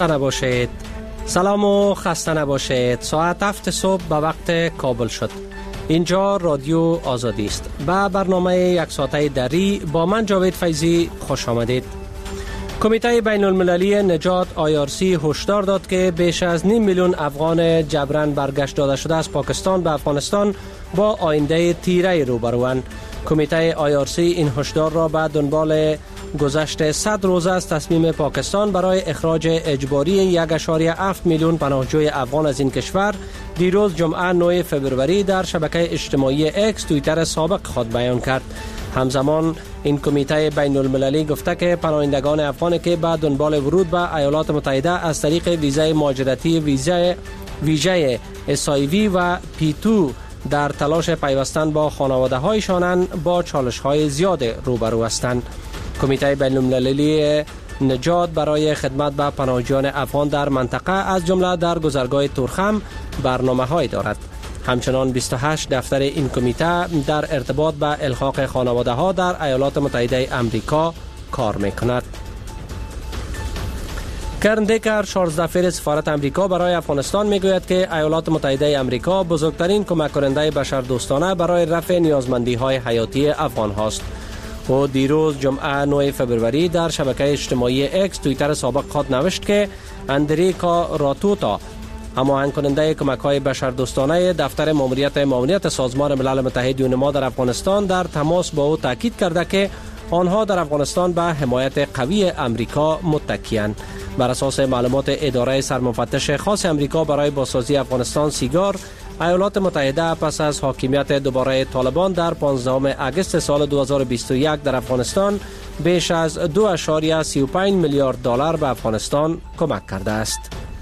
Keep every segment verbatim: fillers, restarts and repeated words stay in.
خسته نباشید. سلام و خسته نباشید. ساعت هفت صبح به وقت کابل شد. اینجا رادیو آزادی است. به برنامه یک ساعته دری با من جاوید فیضی خوش آمدید. کمیته بین المللی نجات آی آر سی هشدار داد که بیش از نیم میلیون افغان جبران برگشت داده شده از پاکستان به افغانستان با آینده تیره روبروند. کمیته آی آر سی این هشدار را به دنبال گذشت صد روز از تصمیم پاکستان برای اخراج اجباری یک و هفت میلیون پناهجوی افغان از این کشور دیروز جمعه نه فوریه در شبکه اجتماعی اکس توییتر سابق خود بیان کرد. همزمان این کمیته بین المللی گفته که پناهندگان افغان که به دنبال ورود به ایالات متحده از طریق ویزای مهاجرتی ویزای ویژه اس آی وی و پی دو در تلاش پیوستن با خانواده هایشان با چالش های زیاد روبرو هستند. کمیته بین المللی نجات برای خدمت به پناهجویان افغان در منطقه از جمله در گذرگاه تورخم برنامه های دارد. همچنان بیست و هشت دفتر این کمیته در ارتباط به الحاق خانواده ها در ایالات متحده آمریکا کار میکند. کرن دیکر شانزده فعال سفارت امریکا برای افغانستان میگوید که ایالات متحده آمریکا بزرگترین کمک کننده بشردوستانه برای رفع نیازمندی های حیاتی افغان هاست. و دیروز جمعه نه فوریه در شبکه اجتماعی اکس توییتر سابق خود نوشت که اندریکا راتوتا هماهنگ کننده کمک های بشردوستانه دفتر ماموریت معاونت سازمان ملل متحد یونما در افغانستان در تماس با او تاکید کرده که آنها در افغانستان به حمایت قوی امریکا متکی‌اند. بر اساس معلومات اداره سرمفتش خاص امریکا برای بازسازی افغانستان سیگار، ایالات متحده پس از حاکمیت دوباره طالبان در پانزدهم اگست سال دو هزار و بیست و یک در افغانستان بیش از دو و سی و پنج میلیارد دلار به افغانستان کمک کرده است.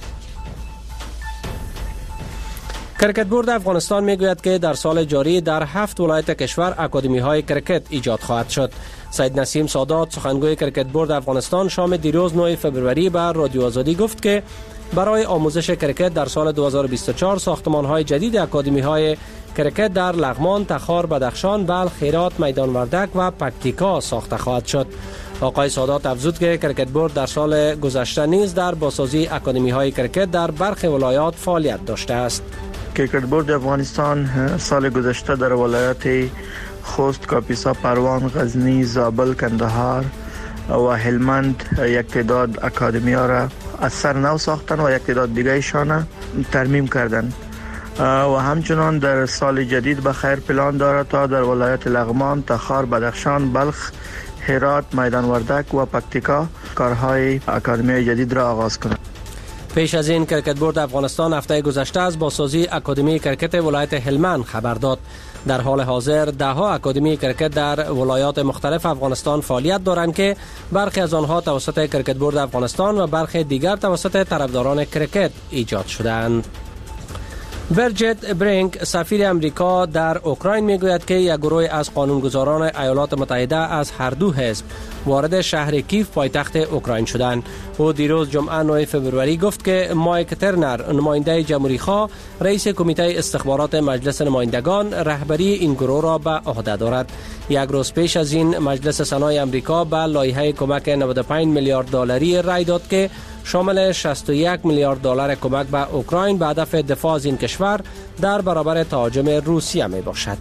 کرکت بورد افغانستان میگوید که در سال جاری در هفت ولایت کشور اکادمی های کرکت ایجاد خواهد شد. سید نسیم سادات سخنگوی کرکت بورد افغانستان شام دیروز نه فوریه به رادیو آزادی گفت که برای آموزش کرکت در سال دو هزار و بیست و چهار ساختمان های جدید اکادمی های کرکت در لغمان، تخار، بدخشان، بلخ، هرات، میدان وردک و پکتیکا ساخته خواهد شد. آقای سادات افزود که کرکت بورد در سال گذشته نیز در بازسازی اکادمی های کرکت در برخی ولایات فعالیت داشته است. کرکت بورد افغانستان سال گذشته در ولایات خوست، کاپیسا، پروان، غزنی، زابل، کندهار و هلمند یک تعداد اکادمی ها را از سر نو ساختن و یک تعداد دیگه ایشان ترمیم کردن و همچنان در سال جدید به خیر پلان دارد تا در ولایت لغمان، تخار، بدخشان، بلخ، هرات، میدان وردک و پکتیکا کارهای اکادمی جدید را آغاز کند. پیش از این کرکت بورد افغانستان هفته گذشته از بازسازی اکادمی کرکت ولایت هلمند خبر داد. در حال حاضر ده ها اکادمی کرکت در ولایات مختلف افغانستان فعالیت دارند که برخی از آنها توسط کرکت بورد افغانستان و برخی دیگر توسط طرفداران کرکت ایجاد شده‌اند. برجت برینک سفیر امریکا در اوکراین میگوید که یک گروه از قانونگذاران ایالات متحده از هر دو حزب وارد شهر کیف پایتخت اوکراین شدند. او دیروز جمعه نه فوریه گفت که مایک ترنر نماینده جمهوری‌خواه رئیس کمیته استخبارات مجلس نمایندگان رهبری این گروه را به عهده دارد. یک روز پیش از این مجلس سنای امریکا به لایحه کمک نود و پنج میلیارد دلاری رای داد که شامل شصت و یک میلیارد دلار کمک به اوکراین به هدف دفاع از این کشور در برابر تهاجم روسیه می باشد.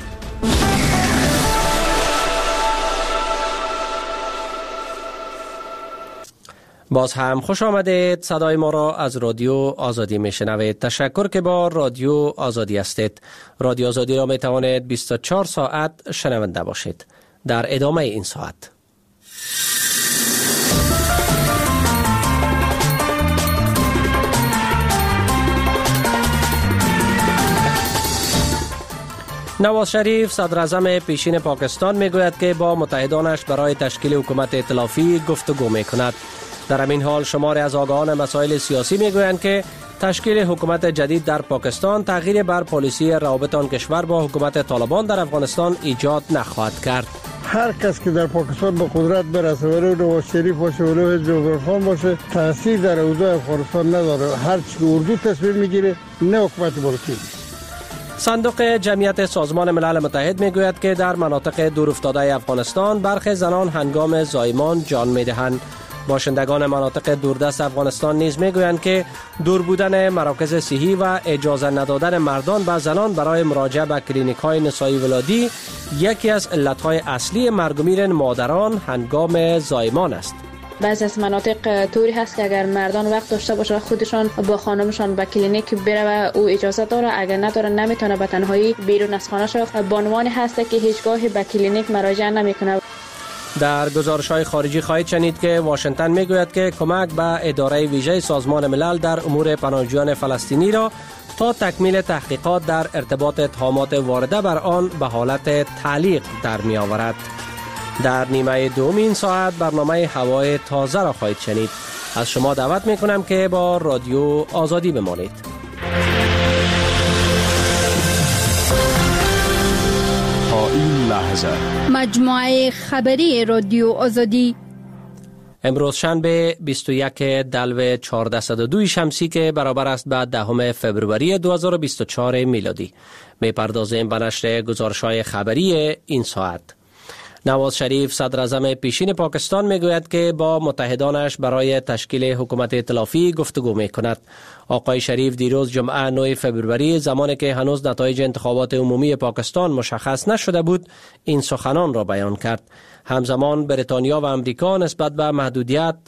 باز هم خوش آمدید. صدای ما را از رادیو آزادی می شنوید. تشکر که با رادیو آزادی هستید. رادیو آزادی را می توانید بیست و چهار ساعت شنونده باشید. در ادامه این ساعت نواز شریف صدر اعظم پیشین پاکستان میگوید که با متحدانش برای تشکیل حکومت ائتلافی گفتگو میکند. در همین حال شماری از آگاهان مسائل سیاسی میگویند که تشکیل حکومت جدید در پاکستان تغییر بر پالیسی روابط آن کشور با حکومت طالبان در افغانستان ایجاد نخواهد کرد. هر کس که در پاکستان به قدرت برسه، ولو نواز شریف باشه ولو حزب عمران باشه، تاثیر در اوضاع افغانستان نداره. هر چی که اردو تصمیم میگیره نه حکومت ملکی. صندوق جمعیت سازمان ملل متحد میگوید که در مناطق دورافتاده افغانستان برخی زنان هنگام زایمان جان میدهند. باشندگان مناطق دوردست افغانستان نیز میگویند که دور بودن مراکز صحی و اجازه ندادن مردان و زنان برای مراجعه به کلینیک های نسایی ولادی یکی از علت های اصلی مرگ و میر مادران هنگام زایمان است. بعضی از مناطق طوری هست که اگر مردان وقت داشته باشه و خودشان با خانمشان به کلینیک بره و او اجازه داره، اگر نداره نمیتونه به تنهایی بیرون از خانه شو. بانوانی هست که هیچگاه به کلینیک مراجعه نمیکنه. در گزارش‌های خارجی خواهید شنید که واشنگتن میگوید که کمک به اداره ویژه سازمان ملل در امور پناهجویان فلسطینی را تا تکمیل تحقیقات در ارتباط اتهامات وارده بر آن به حالت تعلیق در می آورد. در نیمه دوم این ساعت برنامه هوای تازه را خواهید شنید. از شما دعوت می کنم که با رادیو آزادی بمانید. تا این لحظه مجموعه خبری رادیو آزادی امروز شنبه بیست و یک دلو چهارصد و دو شمسی که برابر است به دهم فوریه دو هزار و بیست و چهار میلادی. می پردازیم به نشر گزارش‌های خبری این ساعت. نواز شریف صدر اعظم پیشین پاکستان میگوید که با متحدانش برای تشکیل حکومت ائتلافی گفتگو میکند. آقای شریف دیروز جمعه نه فوریه زمانی که هنوز نتایج انتخابات عمومی پاکستان مشخص نشده بود این سخنان را بیان کرد. همزمان بریتانیا و امریکا نسبت به محدودیت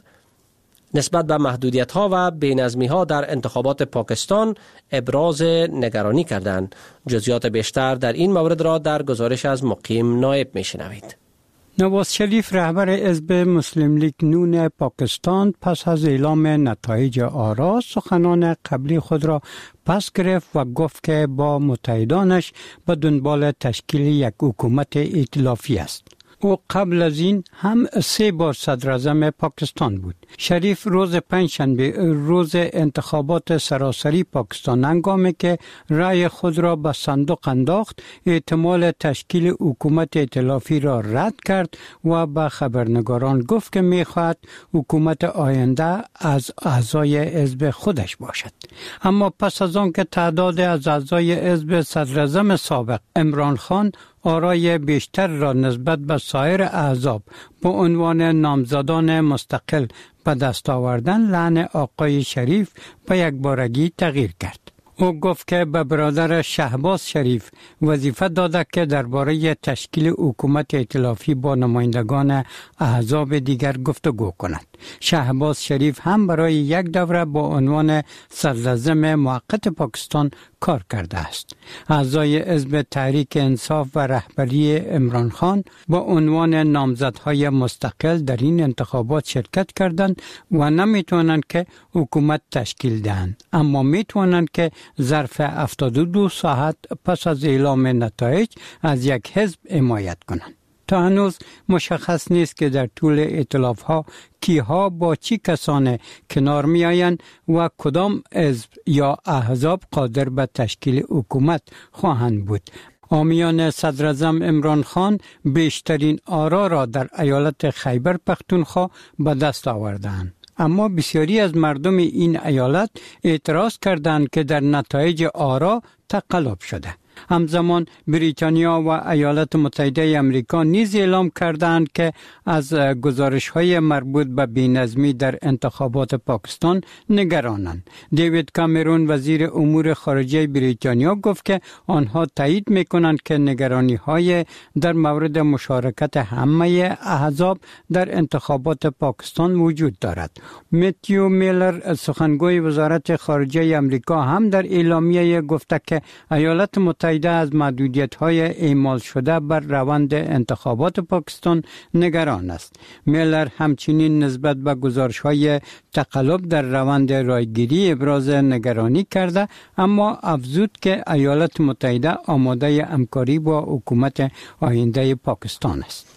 نسبت به محدودیت ها و بی‌نظمی ها در انتخابات پاکستان ابراز نگرانی کردند. جزئیات بیشتر در این مورد را در گزارش از مقیم نایب میشنوید. نواز شریف رهبر حزب مسلم لیگ نون پاکستان پس از اعلام نتایج آرا سخنان قبلی خود را پس گرفت و گفت که با متحدانش به دنبال تشکیل یک حکومت ائتلافی است. او قبل از این هم سه بار صدر اعظم پاکستان بود. شریف روز پنجشنبه روز انتخابات سراسری پاکستان هنگامی که رأی خود را به صندوق انداخت احتمال تشکیل حکومت ائتلافی را رد کرد و به خبرنگاران گفت که می‌خواهد حکومت آینده از اعضای حزب خودش باشد. اما پس از آن که تعداد از اعضای حزب صدر اعظم سابق عمران خان آرای بیشتر را نسبت به سایر احزاب با عنوان نامزدان مستقل به دست آوردن، لعن آقای شریف به یک بارگی تغییر کرد. او گفت که به برادر شهباز شریف وظیفه داده که درباره تشکیل حکومت ائتلافی با نمایندگان احزاب دیگر گفتگو کند. شهباز شریف هم برای یک دوره با عنوان صدراعظم موقت پاکستان کار کرده است. اعضای حزب تحریک انصاف و رهبری عمران خان با عنوان نامزدهای مستقل در این انتخابات شرکت کردند و نمیتوانند که حکومت تشکیل دهند، اما میتوانند که ظرف هفتاد و دو ساعت پس از اعلام نتایج از یک حزب حمایت کنند. تا هنوز مشخص نیست که در طول ائتلاف ها کیها با چی کسان کنار می آیند و کدام حزب یا احزاب قادر به تشکیل حکومت خواهند بود. حامیان صدر اعظم عمران خان بیشترین آرا را در ایالت خیبر پختونخوا به دست آوردند. اما بسیاری از مردم این ایالت اعتراض کردند که در نتایج آرا تقلب شده. همزمان بریتانیا و ایالات متحده امریکا نیز اعلام کردند که از گزارش‌های مربوط به بی‌نظمی در انتخابات پاکستان نگرانند. دیوید کامرون وزیر امور خارجه بریتانیا گفت که آنها تایید می‌کنند که نگرانی‌های در مورد مشارکت همه احزاب در انتخابات پاکستان وجود دارد. متیو میلر سخنگوی وزارت خارجه امریکا هم در اعلامیه گفته که ایالات متحده از محدودیت‌های اعمال شده بر روند انتخابات پاکستان نگران است. میلر همچنین نسبت به گزارش‌های تقلب در روند رایگیری ابراز نگرانی کرده، اما افزود که ایالات متحده آماده همکاری با حکومت آینده پاکستان است.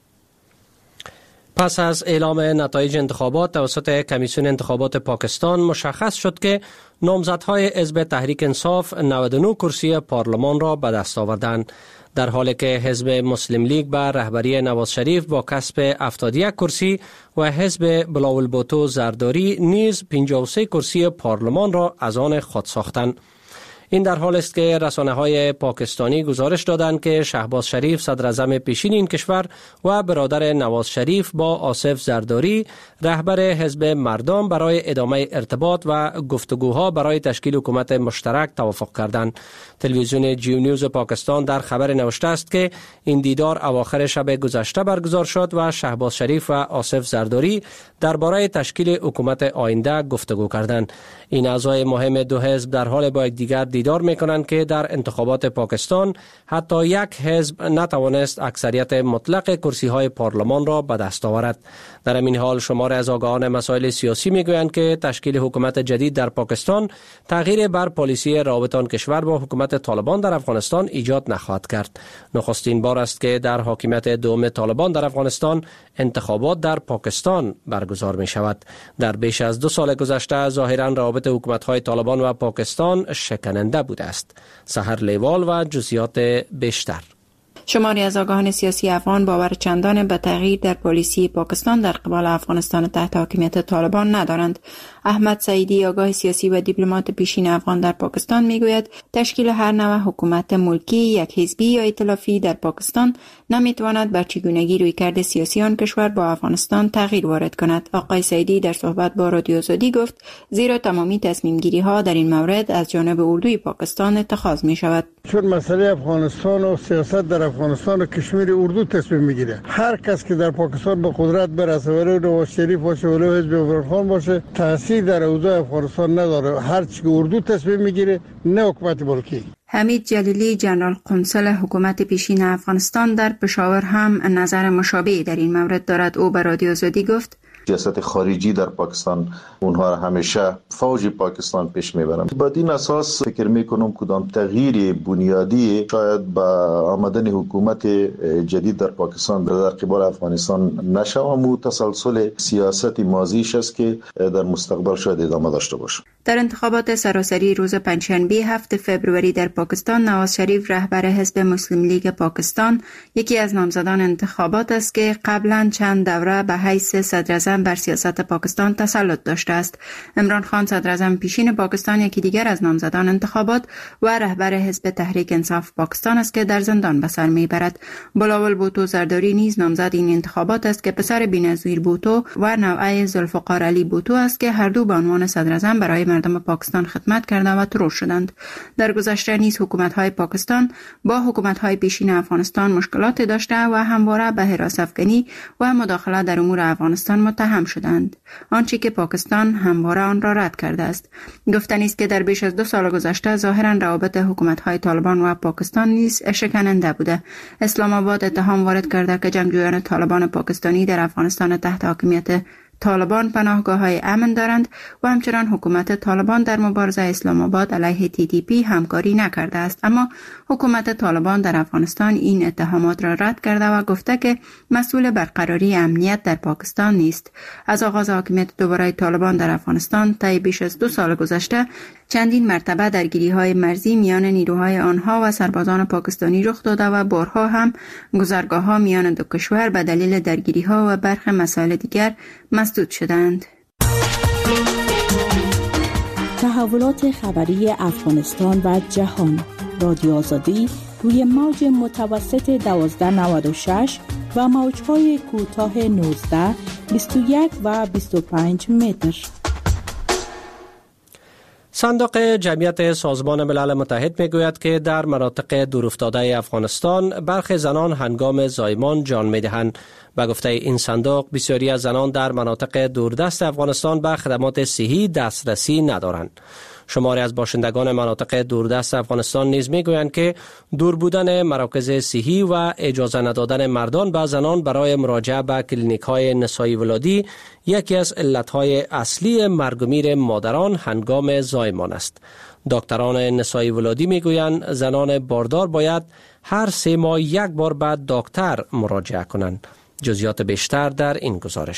پس از اعلام نتایج انتخابات توسط کمیسیون انتخابات پاکستان مشخص شد که نامزدهای حزب تحریک انصاف نود و نه کرسی پارلمان را به دست آوردند، در حالی که حزب مسلم لیگ به رهبری نواز شریف با کسب هفتاد و یک کرسی و حزب بلاولبوتو زرداری نیز پنجاه و سه کرسی پارلمان را از آن خود ساختند. این در حال است که رسانه‌های پاکستانی گزارش دادند که شهباز شریف صدراعظم پیشین این کشور و برادر نواز شریف با آصف زرداری رهبر حزب مردم برای ادامه ارتباط و گفتگوها برای تشکیل حکومت مشترک توافق کردند. تلویزیون جیو نیوز پاکستان در خبر نوشته است که این دیدار اواخر شب گذشته برگزار شد و شهباز شریف و آصف زرداری درباره تشکیل حکومت آینده گفتگو کردند. این اعضای مهم دو حزب در حال با یکدیگر دیدار می‌کنند که در انتخابات پاکستان حتی یک حزب نتوانست اکثریت مطلق کرسی‌های پارلمان را به دست آورد. در این حال شمار از آگاهان مسائل سیاسی می‌گویند که تشکیل حکومت جدید در پاکستان تغییر بر پالیسی روابط آن کشور با حکومت طالبان در افغانستان ایجاد نخواهد کرد. نخستین بار است که در حاکمیت دوم طالبان در افغانستان انتخابات در پاکستان برگزار می شود. در بیش از دو سال گذشته ظاهراً روابط حکومت‌های طالبان و پاکستان شکننده بوده است. سحر لیوال و جزئیات بیشتر. شماری از آگاهان سیاسی افغان باور چندان به تغییر در پالیسی پاکستان در قبال افغانستان تحت حاکمیت طالبان ندارند. احمد سعیدی، آگاه سیاسی و دیپلمات پیشین افغان در پاکستان، میگوید تشکیل هر نوع حکومت ملکی، یک حزبی یا ائتلافی در پاکستان نمیتواند بر چگونگی رویکرد سیاسی آن کشور با افغانستان تغییر وارد کند. آقای سعیدی در صحبت با رادیو آزادی گفت زیرا تمامی تصمیم گیری ها در این مورد از جانب اردوی پاکستان اتخاذ می شود. چون مسئله افغانستان و سیاست در افغانستان و کشمیر اردو تصمیم میگیره. هر کس که در پاکستان به قدرت برسه، ولو نواز شریف باشه ولو حزب عمران باشه، تاثیر در اوضاع افغانستان نداره. هر چی که اردو تصمیم میگیره، نه حکومت ملکی. حمید جلیلی، جنرال قنصل حکومت پیشین افغانستان در پشاور، هم نظر مشابهی در این مورد دارد. او به رادیو آزادی گفت سیاست خارجی در پاکستان اونها همیشه فوج پاکستان پیش میبرند. با این اساس فکر میکنم کدام تغییر بنیادی شاید با آمدن حکومت جدید در پاکستان در قبال افغانستان نشه و مو تسلسل سیاست ماضیش است که در مستقبل شاید ادامه داشته باشه. در انتخابات سراسری روز پنجشنبه هفتم فوریه در پاکستان، نواز شریف رهبر حزب مسلم لیگ پاکستان یکی از نامزدان انتخابات است که قبلا چند دوره به حیث صدراعظم بر سیاست پاکستان تسلط داشته است. عمران خان صدراعظم پیشین پاکستان یکی دیگر از نامزدان انتخابات و رهبر حزب تحریک انصاف پاکستان است که در زندان به سر میبرد. بلاول بوتو زرداری نیز نامزد این انتخابات است که پسر بی‌نظیر بوتو و نوعه ذوالفقار علی بوتو است که هر دو به عنوان صدراعظم برای مردم پاکستان خدمت کرده و ترور شدند. در گذشته نیز حکومت‌های پاکستان با حکومت‌های پیشین افغانستان مشکلات داشته و همواره به حراس افغانی و مداخله در امور افغانستان متهم شدند، آنچه که پاکستان همواره آن را رد کرده است. گفتنی است که در بیش از دو سال گذشته ظاهراً روابط حکومت‌های طالبان و پاکستان نیز شکننده بوده. اسلام آباد اتهام وارد کرده که جنگجویان طالبان پاکستانی در افغانستان تحت حاکمیت طالبان پناهگاه‌های امن دارند و همچنان حکومت طالبان در مبارزه اسلام آباد علیه تی تی پی همکاری نکرده است. اما حکومت طالبان در افغانستان این اتهامات را رد کرده و گفته که مسئول برقراری امنیت در پاکستان نیست. از آغاز حاکمیت دوباره طالبان در افغانستان طی بیش از دو سال گذشته چندین مرتبه درگیری‌های مرزی میان نیروهای آنها و سربازان پاکستانی رخ داده و بارها هم گذرگاه‌ها میان دو کشور به دلیل درگیری‌ها و برخی مسائل دیگر مسدود شدند. تحولات خبری افغانستان و جهان. رادیو آزادی روی موج متوسط دوازده نود و شش و موج‌های کوتاه نوزده، بیست و یک و بیست و پنج متر. صندوق جمعیت سازمان ملل متحد میگوید که در مناطق دورافتاده افغانستان برخی زنان هنگام زایمان جان میدهند. به گفته این صندوق بسیاری از زنان در مناطق دوردست افغانستان به خدمات صحی دسترسی ندارند. شماری از باشندگان مناطق دوردست افغانستان نیز میگویند که دور بودن مراکز صحی و اجازه ندادن مردان به زنان برای مراجعه به کلینیک‌های نسایی ولادی یکی از علتهای اصلی مرگ و میر مادران هنگام زایمان است. دکتران نسایی ولادی میگویند زنان باردار باید هر سه ماه یک بار به دکتر مراجعه کنند. جزئیات بیشتر در این گزارش.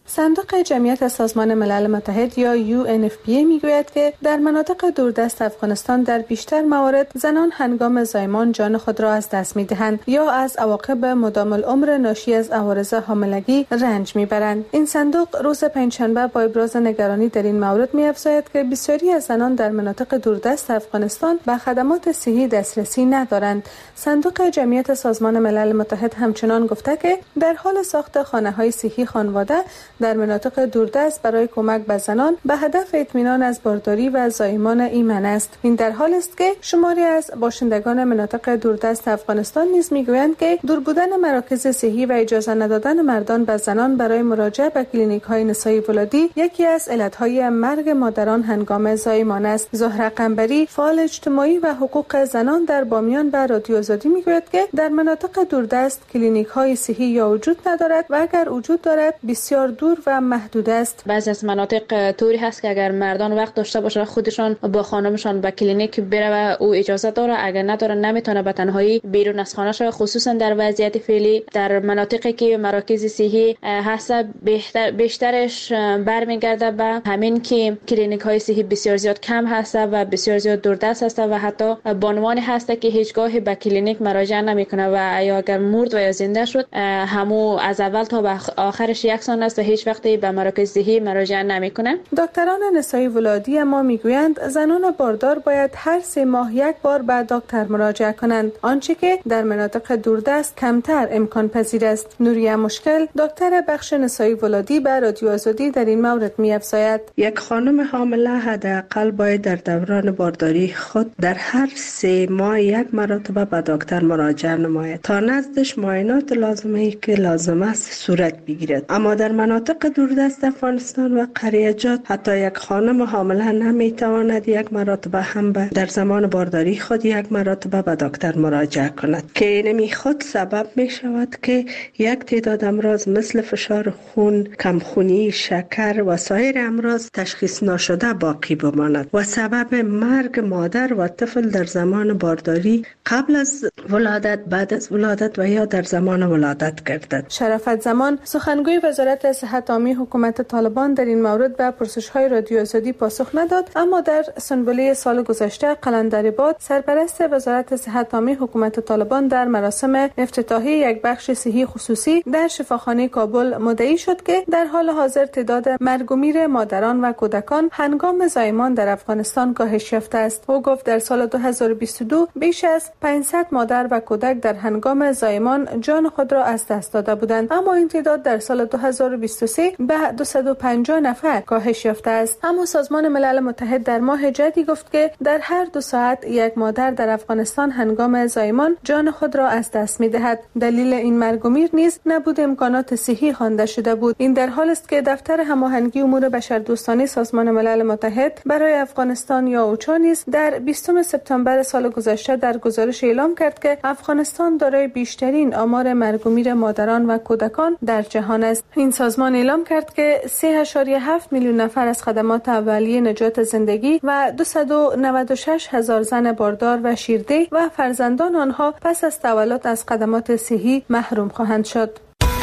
صندوق جمعیت سازمان ملل متحد یا یو ان اف پی ای میگوید که در مناطق دوردست افغانستان در بیشتر موارد زنان هنگام زایمان جان خود را از دست می‌دهند یا از عواقب مدام العمر ناشی از عوارض حاملگی رنج می‌برند. این صندوق روز پنجشنبه با ابراز نگرانی در این مورد می‌افزاید که بسیاری از زنان در مناطق دوردست افغانستان به خدمات صحی دسترسی ندارند. صندوق جمعیت سازمان ملل متحد همچنان گفته که در حال ساخت خانه‌های صحی خانواده در مناطق دوردست برای کمک به زنان به هدف اطمینان از بارداری و زایمان ایمن است. این در حال است که شماری از باشندگان مناطق دوردست افغانستان نیز میگویند که دور بودن مراکز صحی و اجازه ندادن مردان به زنان برای مراجعه به کلینیک‌های نسایی ولادی یکی از علت‌های مرگ مادران هنگام زایمان است. زهره قنبری، فعال اجتماعی و حقوق زنان در بامیان به رادیو آزادی میگوید که در مناطق دوردست کلینیک‌های صحی یا وجود ندارد و اگر وجود دارد بسیار دور و محدود است. بعضی از مناطق طوری هست که اگر مردان وقت داشته باشه خودشان با خانمشان به کلینیک بره و او اجازه داره، اگر نداره نمیتونه به تنهایی بیرون از خانه شه. خصوصا در وضعیت فعلی در مناطقی که مراکز صحی هست بیشتر بیشترش برمیگرده به همین که کلینیک های صحی بسیار زیاد کم هست و بسیار زیاد دوردست هست و حتی بانوانی هست که هیچگاه به کلینیک مراجعه نمیکنه و یا اگر مرد و یا زنده شد همو از اول تا به آخرش یکسان است و هیچ وقت به مراکز صحی مراجعه نمیکنه. دکتران نسایی ولادی ما میگویند زنان باردار باید هر سه ماه یک بار به دکتر مراجعه کنند، آنچه که در مناطق دوردست کمتر امکان پذیر است. نوریه مشکل، دکتر بخش نسایی ولادی به رادیو آزادی در این مورد می‌افزاید: یک خانم حامله حداقل باید در دوران بارداری خود در هر سه ماه یک مرتبه به دکتر مراجعه نماید تا نزدش معاینات لازمه که لازم است صورت بگیرد. اما در مناطق دوردست افغانستان و قریجات حتی یک خانم حامله نمیتواند یک مرتبه هم در زمان بارداری خود یک مرتبه به دکتر مراجعه کند که اینمی خود سبب می شود که یک تعداد امراض مثل فشار خون، کمخونی، شکر و سایر امراض تشخیص نشده باقی بماند و سبب مرگ مادر و طفل در زمان بارداری قبل از ولادت، بعد از ولادت و یا در زمان ولادت گردد. شرافت زمان، سخنگوی وزارت صحت عامه حکومت طالبان در این مورد به پرسش‌های رادیو آزادی پاسخ نداد، اما در سنبله سال گذشته قلندرباد سرپرست وزارت صحت عامه حکومت طالبان در مراسم افتتاحی یک بخش صحی خصوصی در شفاخانه کابل مدعی شد که در حال حاضر تعداد مرگ و میر مادران و کودکان هنگام زایمان در افغانستان کاهش یافته است. او گفت در سال دو هزار و بیست و دو بیش از پانصد مادر و کودک در هنگام زایمان جان خود را از دست داده بودند، اما این تعداد در سال دو هزار و بیست و سه به دویست و پنجاه نفر کاهش یافته است. اما سازمان ملل متحد در ماه جدی گفت که در هر دو ساعت یک مادر در افغانستان هنگام زایمان جان خود را از دست می‌دهد. دلیل این مرگ و میر نیز نبود امکانات صحی خوانده شده بود. این در حال است که دفتر هماهنگی امور بشردوستانه سازمان ملل متحد برای افغانستان یا اوچا نیز در بیستم سپتامبر سال گذشته در گزارش اعلام کرد که افغانستان دارای بیشترین آمار مرگ و میر مادران و کودکان در جهان است. این سازمان اعلام کرد که سه اشاریه هفت میلیون نفر از خدمات اولیه نجات زندگی و دویست و نود و شش هزار زن باردار و شیرده و فرزندان آنها پس از تولد از خدمات صحی محروم خواهند شد.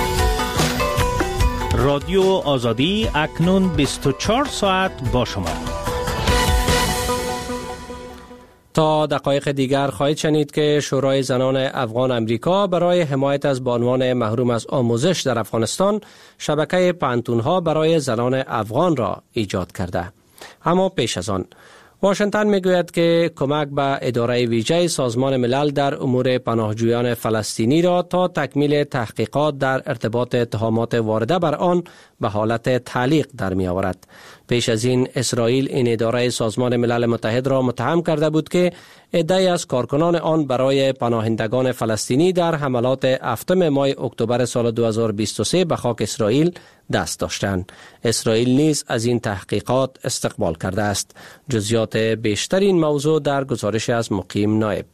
رادیو آزادی اکنون بیست و چهار ساعت با شما. تا دقایق دیگر خواهید شنید که شورای زنان افغان امریکا برای حمایت از بانوان محروم از آموزش در افغانستان شبکه پانتون‌ها برای زنان افغان را ایجاد کرده. اما پیش از آن واشنگتن میگوید که کمک به اداره ویژه سازمان ملل در امور پناهجویان فلسطینی را تا تکمیل تحقیقات در ارتباط اتهامات وارده بر آن به حالت تعلیق در می آورد. پیش از این اسرائیل این اداره سازمان ملل متحد را متهم کرده بود که عده‌ای از کارکنان آن برای پناهندگان فلسطینی در حملات هفتم ماه اکتبر سال دو هزار و بیست و سه به خاک اسرائیل دست داشتند. اسرائیل نیز از این تحقیقات استقبال کرده است. جزئیات بیشتر این موضوع در گزارش از مقیم نایب.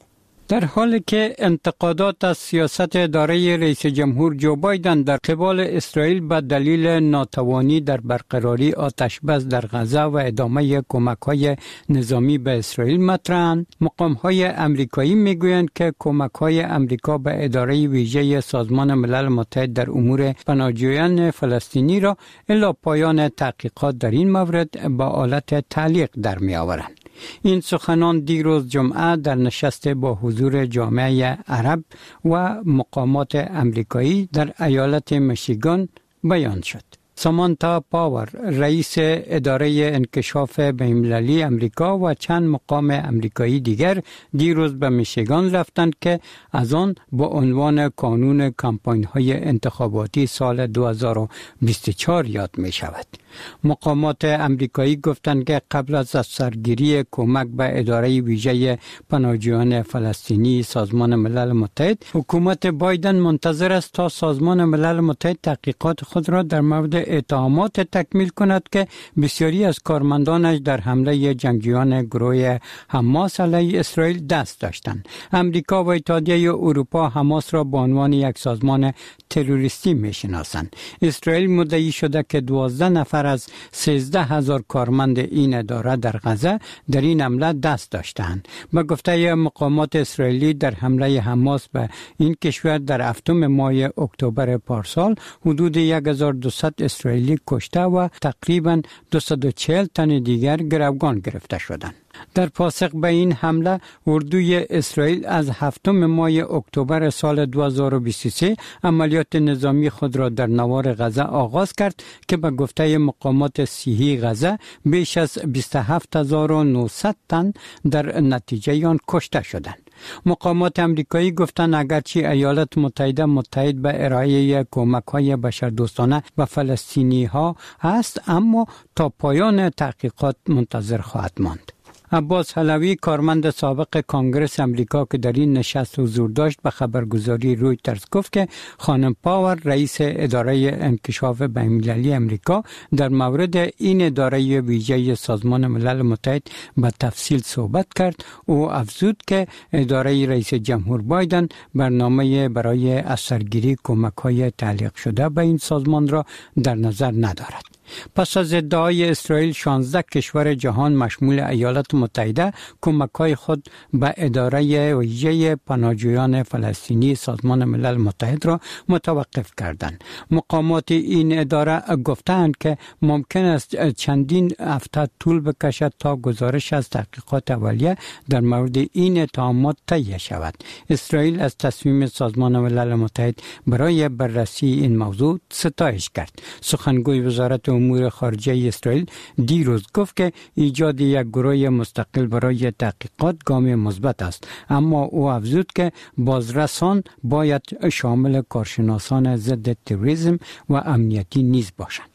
در حالی که انتقادات از سیاست اداره رئیس جمهور جو بایدن در قبال اسرائیل به دلیل ناتوانی در برقراری آتش بس در غزه و ادامه کمک‌های نظامی به اسرائیل مطرحند، مقام‌های امریکایی میگویند که کمک‌های امریکا به اداره ویژه سازمان ملل متحد در امور پناهجویان فلسطینی را الی پایان تحقیقات در این مورد به حالت تعلیق در می‌آورند. این سخنان دیروز جمعه در نشست با حضور جامعه عرب و مقامات امریکایی در ایالت میشیگان بیان شد. سامانتا پاور، رئیس اداره انکشاف بین‌المللی امریکا و چند مقام امریکایی دیگر دیروز به میشیگان رفتند که از آن با عنوان کانون کمپاین‌های انتخاباتی سال دو هزار و بیست و چهار یاد می شود. مقامات امریکایی گفتند که قبل از سرگیری کمک به اداره ویژه پناهجویان فلسطینی سازمان ملل متحد، حکومت بایدن منتظر است تا سازمان ملل متحد تحقیقات خود را در مورد اتهامات تکمیل کند که بسیاری از کارمندانش در حمله جنگجویان گروه حماس علیه اسرائیل دست داشتند. امریکا و اتحادیه اروپا حماس را به عنوان یک سازمان تروریستی می‌شناسند. اسرائیل مدعی شده که دوازده نفر از سیزده هزار کارمند این اداره در غزه در این حمله دست داشتند. به گفته مقامات اسرائیلی در حمله حماس به این کشور در هفتم ماه اکتبر پارسال حدود هزار و دویست اسرائیلی کشته و تقریباً دویست و چهل تن دیگر گروگان گرفته شدند. در پاسخ به این حمله اردوی اسرائیل از هفتم ماه اکتبر سال دو هزار و بیست و سه عملیات نظامی خود را در نوار غزه آغاز کرد که به گفته مقامات صحی غزه بیش از بیست و هفت هزار و نهصد تن در نتیجه آن کشته شدند. مقامات امریکایی گفتند اگرچه ایالات متحده متحد به ارائه کمک‌های بشردوستانه به فلسطینی ها است، اما تا پایان تحقیقات منتظر خواهد ماند. عباس حلوی، کارمند سابق کانگرس امریکا که در این نشست حضور داشت، به خبرگزاری رویترز گفت که خانم پاور، رئیس اداره انکشاف بین‌المللی امریکا، در مورد این اداره ویژه سازمان ملل متحد به تفصیل صحبت کرد. او افزود که اداره رئیس جمهور بایدن برنامه برای اثرگیری کمک‌های تعلیق شده به این سازمان را در نظر ندارد. پس از ادعای اسرائیل، شانزده کشور جهان مشمول ایالات متحده کمک‌های خود به اداره ویژه پناهجویان فلسطینی سازمان ملل متحد را متوقف کردند. مقامات این اداره گفتند که ممکن است چندین هفته طول بکشد تا گزارش از تحقیقات اولیه در مورد این اتهامات تهیه شود. اسرائیل از تصمیم سازمان ملل متحد برای بررسی این موضوع ستایش کرد. سخنگوی وزارت امور خارجه اسرائیل دیروز گفت که ایجاد یک گروه مستقل برای تحقیقات گام مثبت است، اما او افزود که بازرسان باید شامل کارشناسان ضد تروریسم و امنیتی نیز باشند.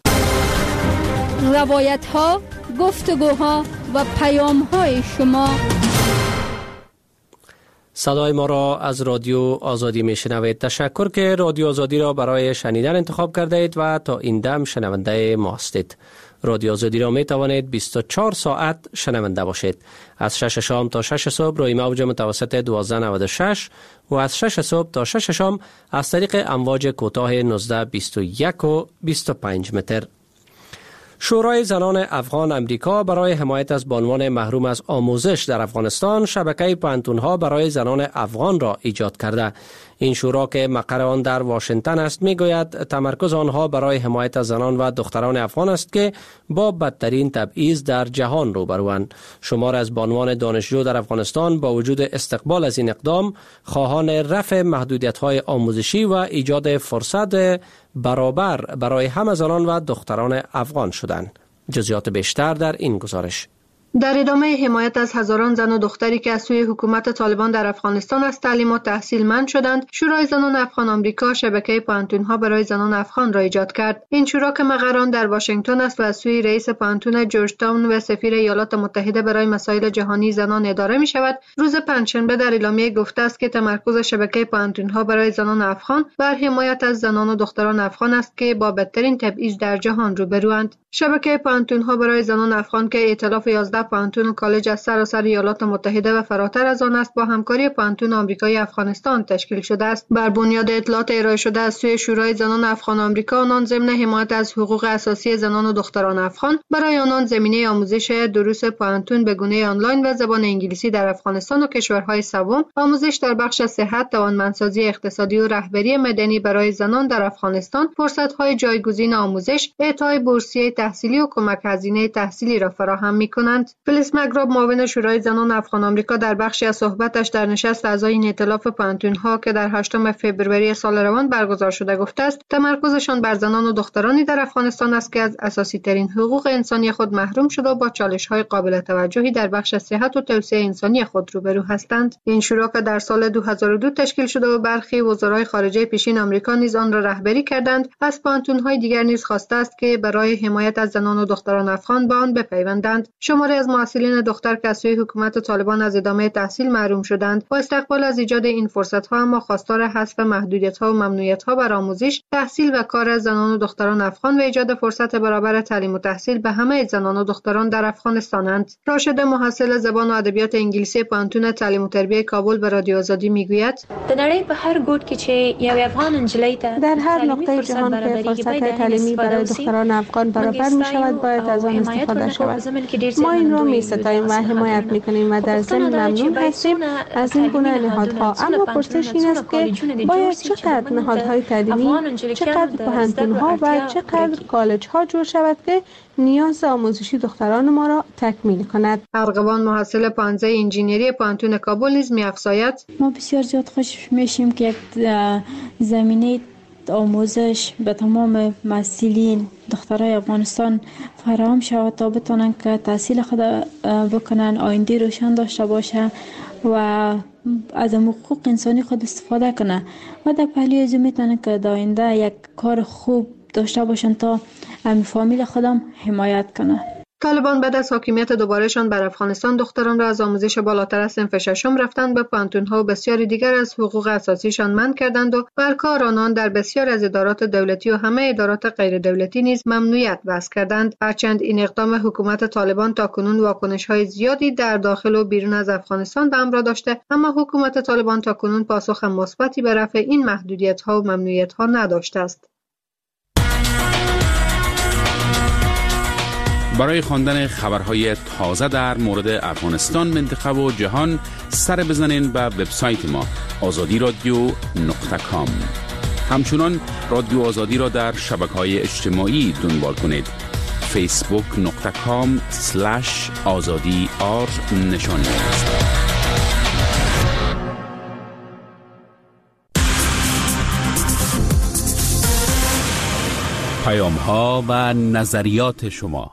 روایت ها، گفتگوها و پیام های شما. صدای ما را از رادیو آزادی می شنوید. تشکر که رادیو آزادی را برای شنیدن انتخاب کرده اید و تا این دم شنونده ما هستید. رادیو آزادی را می توانید بیست و چهار ساعت شنونده باشید. از شش شام تا شش صبح روی موج متوسط دوازده نود و شش و از شش صبح تا شش شام از طریق امواج کوتاه نوزده بیست و یک و بیست و پنج متر. شورای زنان افغان امریکا برای حمایت از بانوان محروم از آموزش در افغانستان شبکه پانتون‌ها برای زنان افغان را ایجاد کرده. این شورا که مقر آن در واشنگتن است میگوید تمرکز آنها برای حمایت از زنان و دختران افغان است که با بدترین تبعیض در جهان روبروند. شمار از بانوان دانشجو در افغانستان با وجود استقبال از این اقدام خواهان رفع محدودیت‌های آموزشی و ایجاد فرصت برابر برای همه زنان و دختران افغان شدند. جزئیات بیشتر در این گزارش. در ادامه حمایت از هزاران زن و دختری که از سوی حکومت طالبان در افغانستان از تعلیم و تحصیل منع شدند، شورای زنان افغان آمریکا شبکه پانتون‌ها برای زنان افغان را ایجاد کرد. این شورا که مقر آن در واشنگتن است و از سوی رئیس پانتون جورج تاون و سفیر ایالات متحده برای مسائل جهانی زنان اداره می شود، روز پنجشنبه در اعلامیه گفته است که تمرکز شبکه پانتون‌ها برای زنان افغان بر حمایت از زنان و دختران افغان است که با بدترین تبعیض در جهان روبروند. شبکه پانتون‌ها برای زنان افغان که ائتلاف یازده پانتون کالج از سراسر ایالات متحده و فراتر از آن است با همکاری پانتون آمریکایی افغانستان تشکیل شده است. بر بنیاد اطلاعات ارائه شده از سوی شورای زنان افغان آمریکا، آنان ضمن حمایت از حقوق اساسی زنان و دختران افغان برای آنان زمینه آموزش دروس پانتون به گونه آنلاین و زبان انگلیسی در افغانستان و کشورهای سوم، آموزش در بخش صحت، توانمندسازی اقتصادی و رهبری مدنی برای زنان در افغانستان، فرصت‌های جایگزین آموزش، اعطای بورسیه تحصیلی و کمک هزینه تحصیلی را فراهم می‌کنند. فلیس مگراب، معاون شورای زنان افغان آمریکا، در بخشی از صحبتش در نشست اعضای این ائتلاف پانتون‌ها که در هشتم فوریه سال روان برگزار شده گفته است تمرکزشان بر زنان و دخترانی در افغانستان است که از اساسی ترین حقوق انسانی خود محروم شده و با چالش‌های قابل توجهی در بخش صحت و توسعه انسانی خود روبرو هستند. این شورا که در سال دو هزار و دو تشکیل شده و برخی وزرای خارجه پیشین آمریکا نیز آن را رهبری کردند، از پانتون‌های دیگر نیز خواسته است که برای حمایت از زنان و دختران افغان به آن بپیوندند. شماری از محصلین دختر که از سوی حکومت طالبان از ادامه تحصیل محروم شدند با استقبال از ایجاد این فرصت‌ها اما خواستار حذف محدودیت‌ها و ممنوعیت‌ها بر آموزش، تحصیل و کار از زنان و دختران افغان و ایجاد فرصت برابر تعلیم و تحصیل به همه زنان و دختران در افغانستانند. راشد محصل زبان و ادبیات انگلیسی پانتون تعلیم و تربیت کابل به رادیو آزادی میگوید در نړۍ په هر ګوټ کې چې یو افغان نجلۍ ته در هر نقطه جهان که فرصت تعلیمی برای دختران افغان برابر می شود باید از آن استفاده شود. ما این را می ستاییم و حمایت می کنیم و در ضمن ممنون هستیم از این گونه نهادها. اما پرسش این است که باید چقدر نهادهای تعلیمی، چقدر پانتون‌ها و چقدر کالج‌ها جور شود که نیاز آموزشی دختران ما را تکمیل کند. ارغوان محصل پانزه انجینری پانتون کابل نیز می‌افزاید ما بسیار زیاد خوش میشیم که یک زمینه آموزش به تمام مسئولین دخترای افغانستان فراهم شود تا بتونن که تحصیل خود بکنن، آینده روشن داشته باشه و از حقوق انسانی خود استفاده کنه و در پهلوی از میتونه که در آینده یک کار خوب داشته باشن تا هم فامیل خودم حمایت کنه. طالبان بعد از حاکمیت دوبارهشان بر افغانستان دختران را از آموزش بالاتر از صنف ششم رفتن به پانتون‌ها و بسیاری دیگر از حقوق اساسیشان منع کردند و بر کار آنان در بسیار از ادارات دولتی و همه ادارات غیر دولتی نیز ممنوعیت وضع کردند. هرچند این اقدام حکومت طالبان تاکنون واکنش‌های زیادی در داخل و بیرون از افغانستان به همراه داشته، اما حکومت طالبان تاکنون پاسخ مثبتی به رفع این محدودیت‌ها و ممنوعیت‌ها نداشته است. برای خواندن خبرهای تازه در مورد افغانستان، منطقه و جهان سر بزنین به وبسایت ما آزادی رادیو نقطه کام. همچنان رادیو آزادی را در شبکه‌های اجتماعی دنبال کنید. فیسبوک نقطه کام سلش آزادی آر نشانی است. پیام ها و نظریات شما.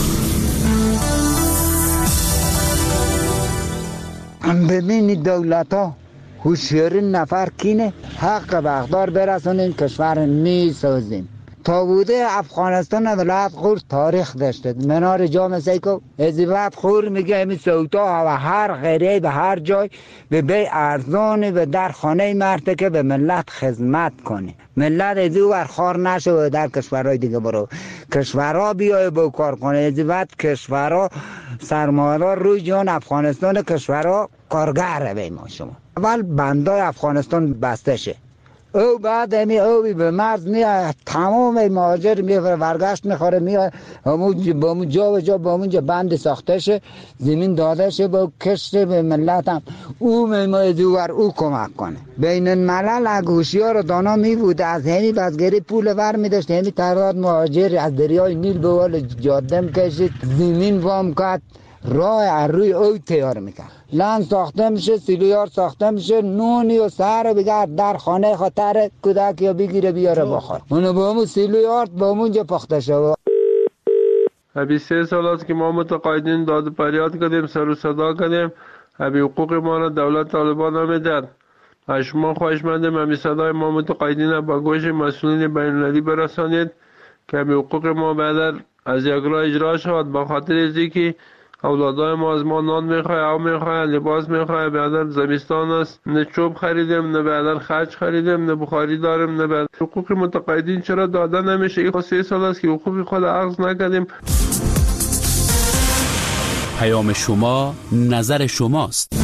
ببینید دولت ها هوشیاری نفر کینه حق بغدار برسونین کشور نیسازیم. تا بوده افغانستان ولایت خور تاریخ داشته. منار جامعه سیکو ازیبت خور میگه همی سوتا و هر غیره به هر جای به بی ارزانی به در خانه مرده که به ملت خدمت کنه. ملت ازیو برخار نشه و در کشورهای دیگه برو کشورها بیای با کار کنه. ازیبت کشورها سرمایه‌دار روی جان افغانستان کشورها کارگره به ما شما. اول بندای افغانستان بسته شه او بعد همی او به مرز میاد تمام مهاجر میفره ورگشت میخوره میاد همون با همون جا و جا با همونجا بند ساخته شه زمین داده شه با کشت به ملت هم او میمای دوور او کمک کنه. بین الملل اگوشیار و دانا میبوده از همی بزگری پول ور میداشت همی تعداد مهاجر از دریای نیل به وال جاده میکشید زمین وام کرد راه روی او تیار میکرد. لند ساخته میشه، سیلویار ساخته میشه، نونی و سر بگرد در خانه خاطر کودک یا بگیره بیاره بخور. اونو با همون سیلویار با همونجا پخته شد. ابی سه سال است که ما متقاعدین داد و فریاد کردیم، سر و صدا کردیم، ابی حقوق ما را دولت طالبان نمیداد. از شما خواهشمندیم ابی صدای ما متقاعدین با گوش مسئولین بین‌المللی برسانید که ابی حقوق ما بعد از یک راه اجرا شود. با خاطر ازی که اولادای ما از ما نان میخواه، او میخواه، لباس میخواه. بعدن زمستان است، نه چوب خریدیم، نه بعدن خرج خریدیم، نه بخاری داریم، نه بعد حقوق متقاعدین چرا داده نمیشه؟ این سه سال است که حقوق خود اخذ نکردیم. پیام شما نظر شماست.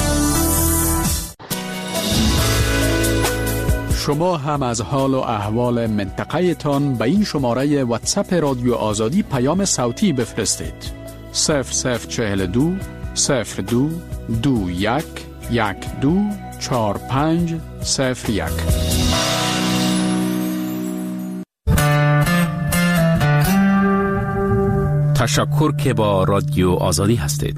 شما هم از حال و احوال منطقه تان به این شماره واتساپ رادیو آزادی پیام صوتی بفرستید. صفر صفر چهل دو صفر دو دو یک یک دو چار پنج صفر یک. تشکر که با رادیو آزادی هستید.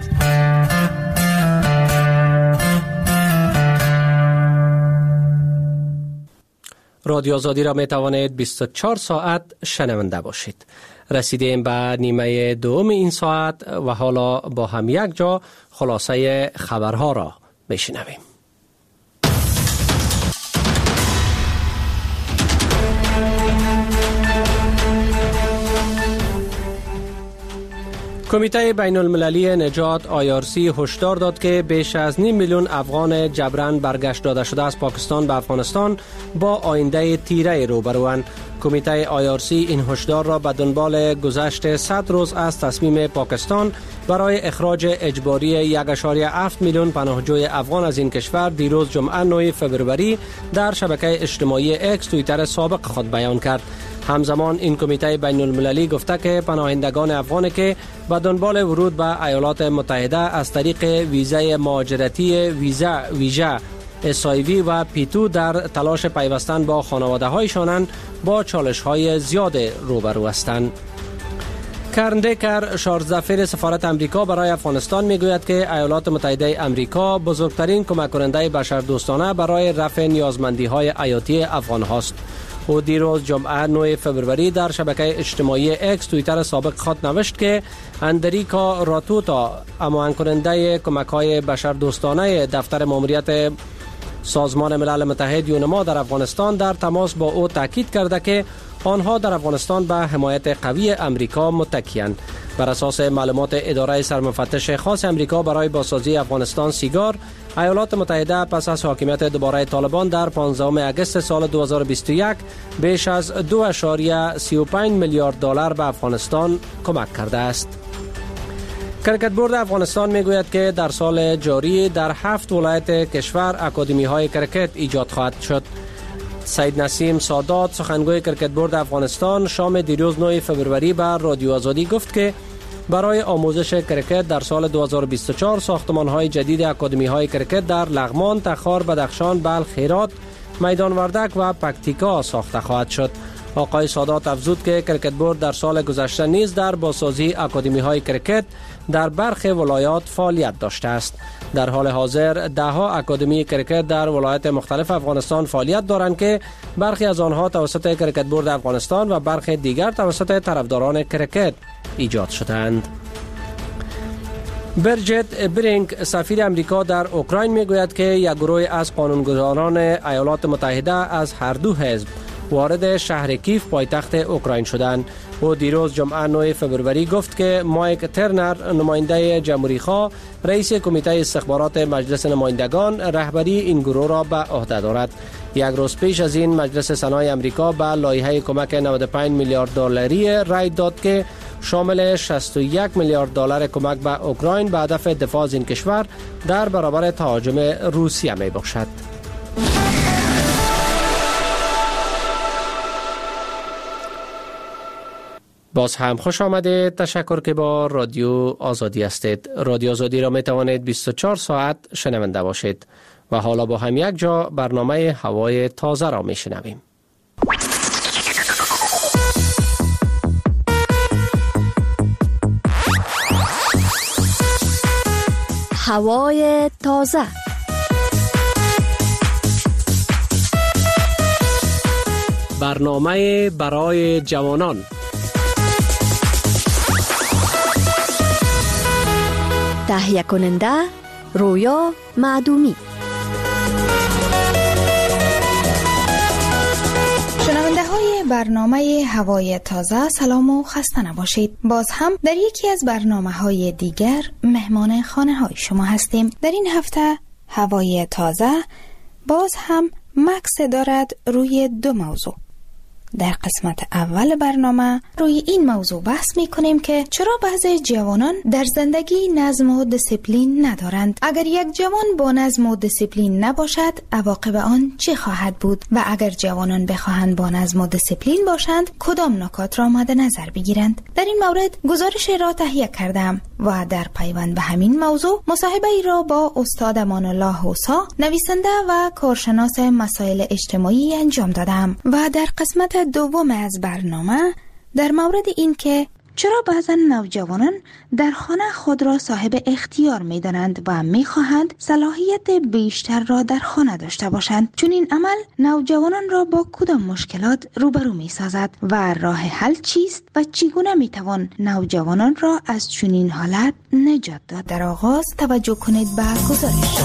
رادیو آزادی را می توانید بیست و چهار ساعت شنونده باشید. رسیدیم به نیمه دوم این ساعت و حالا با هم یک جا خلاصه خبرها را می شنویم. کمیته بین المللی نجات آی آر سی هشدار داد که بیش از نیم میلیون افغان جبران برگشت داده شده از پاکستان به افغانستان با آینده تیره روبروند. کمیته آی آر سی این هشدار را به دنبال گذشت صد روز از تصمیم پاکستان برای اخراج اجباری یک و هفت میلیون پناهجوی افغان از این کشور دیروز جمعه نه فوریه در شبکه اجتماعی اکس توییتر سابق خود بیان کرد. همزمان این کمیته بین المللی گفته که پناهندگان افغانی که به دنبال ورود به ایالات متحده از طریق ویزای مهاجرتی ویزا ویژه اس آی وی و پیتو در تلاش پیوستن با خانواده هایشانند با چالش های زیاد روبرو هستند. کرن دیکر شارزدفیر سفارت امریکا برای افغانستان میگوید که ایالات متحده امریکا بزرگترین کمک کننده بشردوستانه برای رفع نیازمندی های حیاتی افغان هاست. او دیروز جمعه نه فوریه در شبکه اجتماعی اکس توییتر سابق خود نوشت که اندریکا راتوتا اماهنگ کننده کمک های بشردوستانه دفتر ماموریت سازمان ملل متحد یونما در افغانستان در تماس با او تاکید کرده که آنها در افغانستان به حمایت قوی امریکا متکی‌اند. بر اساس معلومات اداره سرمفتش خاص امریکا برای بازسازی افغانستان سیگار، ایالات متحده پس از حاکمیت دوباره طالبان در پانزدهم اگست سال دو هزار و بیست و یک بیش از دو اشاریه سی و پنج میلیارد دلار به افغانستان کمک کرده است. کرکت بورد افغانستان میگوید که در سال جاری در هفت ولایت کشور اکادمی های کرکت ایجاد خواهد شد. سید نسیم سادات سخنگوی کرکت بورد افغانستان شام دیروز نه فوریه بر رادیو آزادی گفت که برای آموزش کرکت در سال دو هزار و بیست و چهار ساختمان های جدید اکادمی های کرکت در لغمان، تخار، بدخشان، بلخ، هرات، میدان وردک و پکتیکا ساخته خواهد شد. آقای سادات افزود که کرکت بورد در سال گذشته نیز در بازسازی اکادمی های کرکت در برخی ولایات فعالیت داشته است. در حال حاضر ده ها اکادمی کرکت در ولایات مختلف افغانستان فعالیت دارند که برخی از آنها توسط کرکت بورد افغانستان و برخی دیگر توسط طرفداران کرکت ایجاد شدند. برجت برینگ سفیر امریکا در اوکراین میگوید که یک گروه از قانونگذاران ایالات متحده از هر دو حزب وارد شهر کیف پایتخت اوکراین شدند. او دیروز جمعه نه فوریه گفت که مایک ترنر نماینده جمهوری خواه رئیس کمیته استخبارات مجلس نمایندگان رهبری این گروه را به عهده دارد. یک روز پیش از این مجلس سنای امریکا به لایحه کمک نود و پنج میلیارد دلاری رای داد که شامل شصت و یک میلیارد دلار کمک به اوکراین به هدف دفاع از این کشور در برابر تهاجم روسیه می باشد. باز هم خوش آمدید. تشکر که با رادیو آزادی هستید. رادیو آزادی را می توانید بیست و چهار ساعت شنونده باشید و حالا با هم یک جا برنامه هوای تازه را می شنویم. هوای تازه. برنامه برای جوانان. تهیه کننده رویا معدومی. شنونده های برنامه هوای تازه سلام و خسته نباشید. باز هم در یکی از برنامه های دیگر مهمان خانه های شما هستیم. در این هفته هوای تازه باز هم مکس دارد روی دو موضوع. در قسمت اول برنامه روی این موضوع بحث می کنیم که چرا بعضی جوانان در زندگی نظم و دیسیپلین ندارند. اگر یک جوان با نظم و دیسیپلین نباشد عواقب آن چه خواهد بود و اگر جوانان بخواهند با نظم و دیسیپلین باشند کدام نکات را مد نظر بگیرند. در این مورد گزارش را تهیه کردم و در پیوند به همین موضوع مصاحبه ای را با استاد امان الله حوسا نویسنده و کارشناس مسائل اجتماعی انجام دادم و در قسمت دوم از برنامه در مورد این که چرا بعضا نوجوانان در خانه خود را صاحب اختیار می دانند و می خواهند صلاحیت بیشتر را در خانه داشته باشند، چون این عمل نوجوانان را با کدام مشکلات روبرو می سازد و راه حل چیست و چگونه می توان نوجوانان را از چنین حالت نجات داد. در آغاز توجه کنید به گزارش.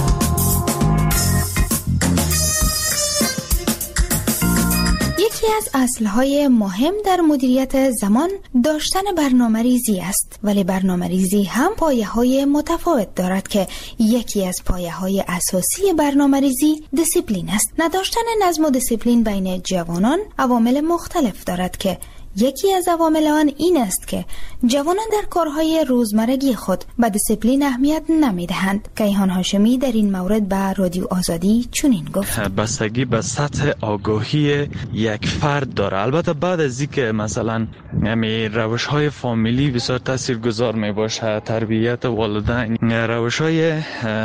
یکی از اصلهای مهم در مدیریت زمان داشتن برنامه‌ریزی است، ولی برنامه‌ریزی هم پایه‌های متفاوت دارد که یکی از پایه‌های اساسی برنامه‌ریزی دیسیپلین است. نداشتن نظم و دیسیپلین بین جوانان عوامل مختلف دارد که یکی از عوامل آن این است که جوانان در کارهای روزمرگی خود به دیسیپلین اهمیت نمیدهند. کیهان هاشمی در این مورد به رادیو آزادی چنین گفت: بستگی به سطح آگاهی یک فرد داره. البته بعد از اینکه مثلا یعنی روش‌های فامیلی بسیار تاثیرگذار می باشه، تربیت والدین، روش‌های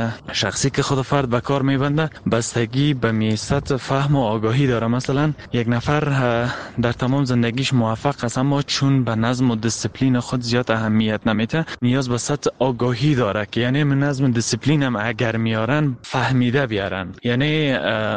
شخصی که خود فرد به کار میبنده، بستگی به می سطح فهم و آگاهی داره. مثلا یک نفر در تمام زندگیش موفق است اما چون به نظم و دیسیپلین خود زیاد اهمیت نمیده، نیاز به سطح آگاهی داره که یعنی نظم و دیسیپلین هم اگر میارن فهمیده بیارن، یعنی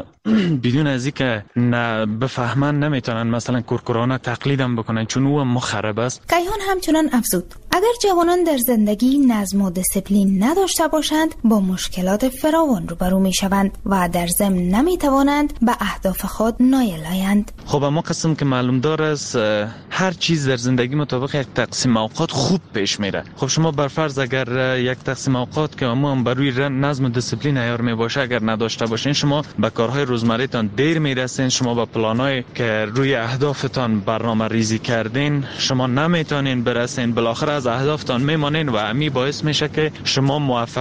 بدون از اینکه نه بفهمن نمیتونن مثلا کورکورانه تقلیدم بکنن چون او مخرب است. کیهان همچنان افزود: اگر جوانان در زندگی نظم و دیسیپلین نداشته باشند با مشکلات فراوان روبرو میشوند و در ضمن نمیتوانند به اهداف خود نایل آیند. خب اما قسم که معلوم دار است هر چیز در زندگی مطابق یک تقسیم اوقات خوب پیش میره. خب شما بر فرض اگر یک تقسیم اوقات که اما بر روی نظم و دیسیپلین عیار می باشه اگر نداشته باشین، شما به کارهای روزمره‌تان دیر میرسین، شما به پلانای که روی اهدافتان برنامه ریزی کردین شما نمیتونین برسین، بالاخره از اهدافتان میمانین و امی باعث میشه که شما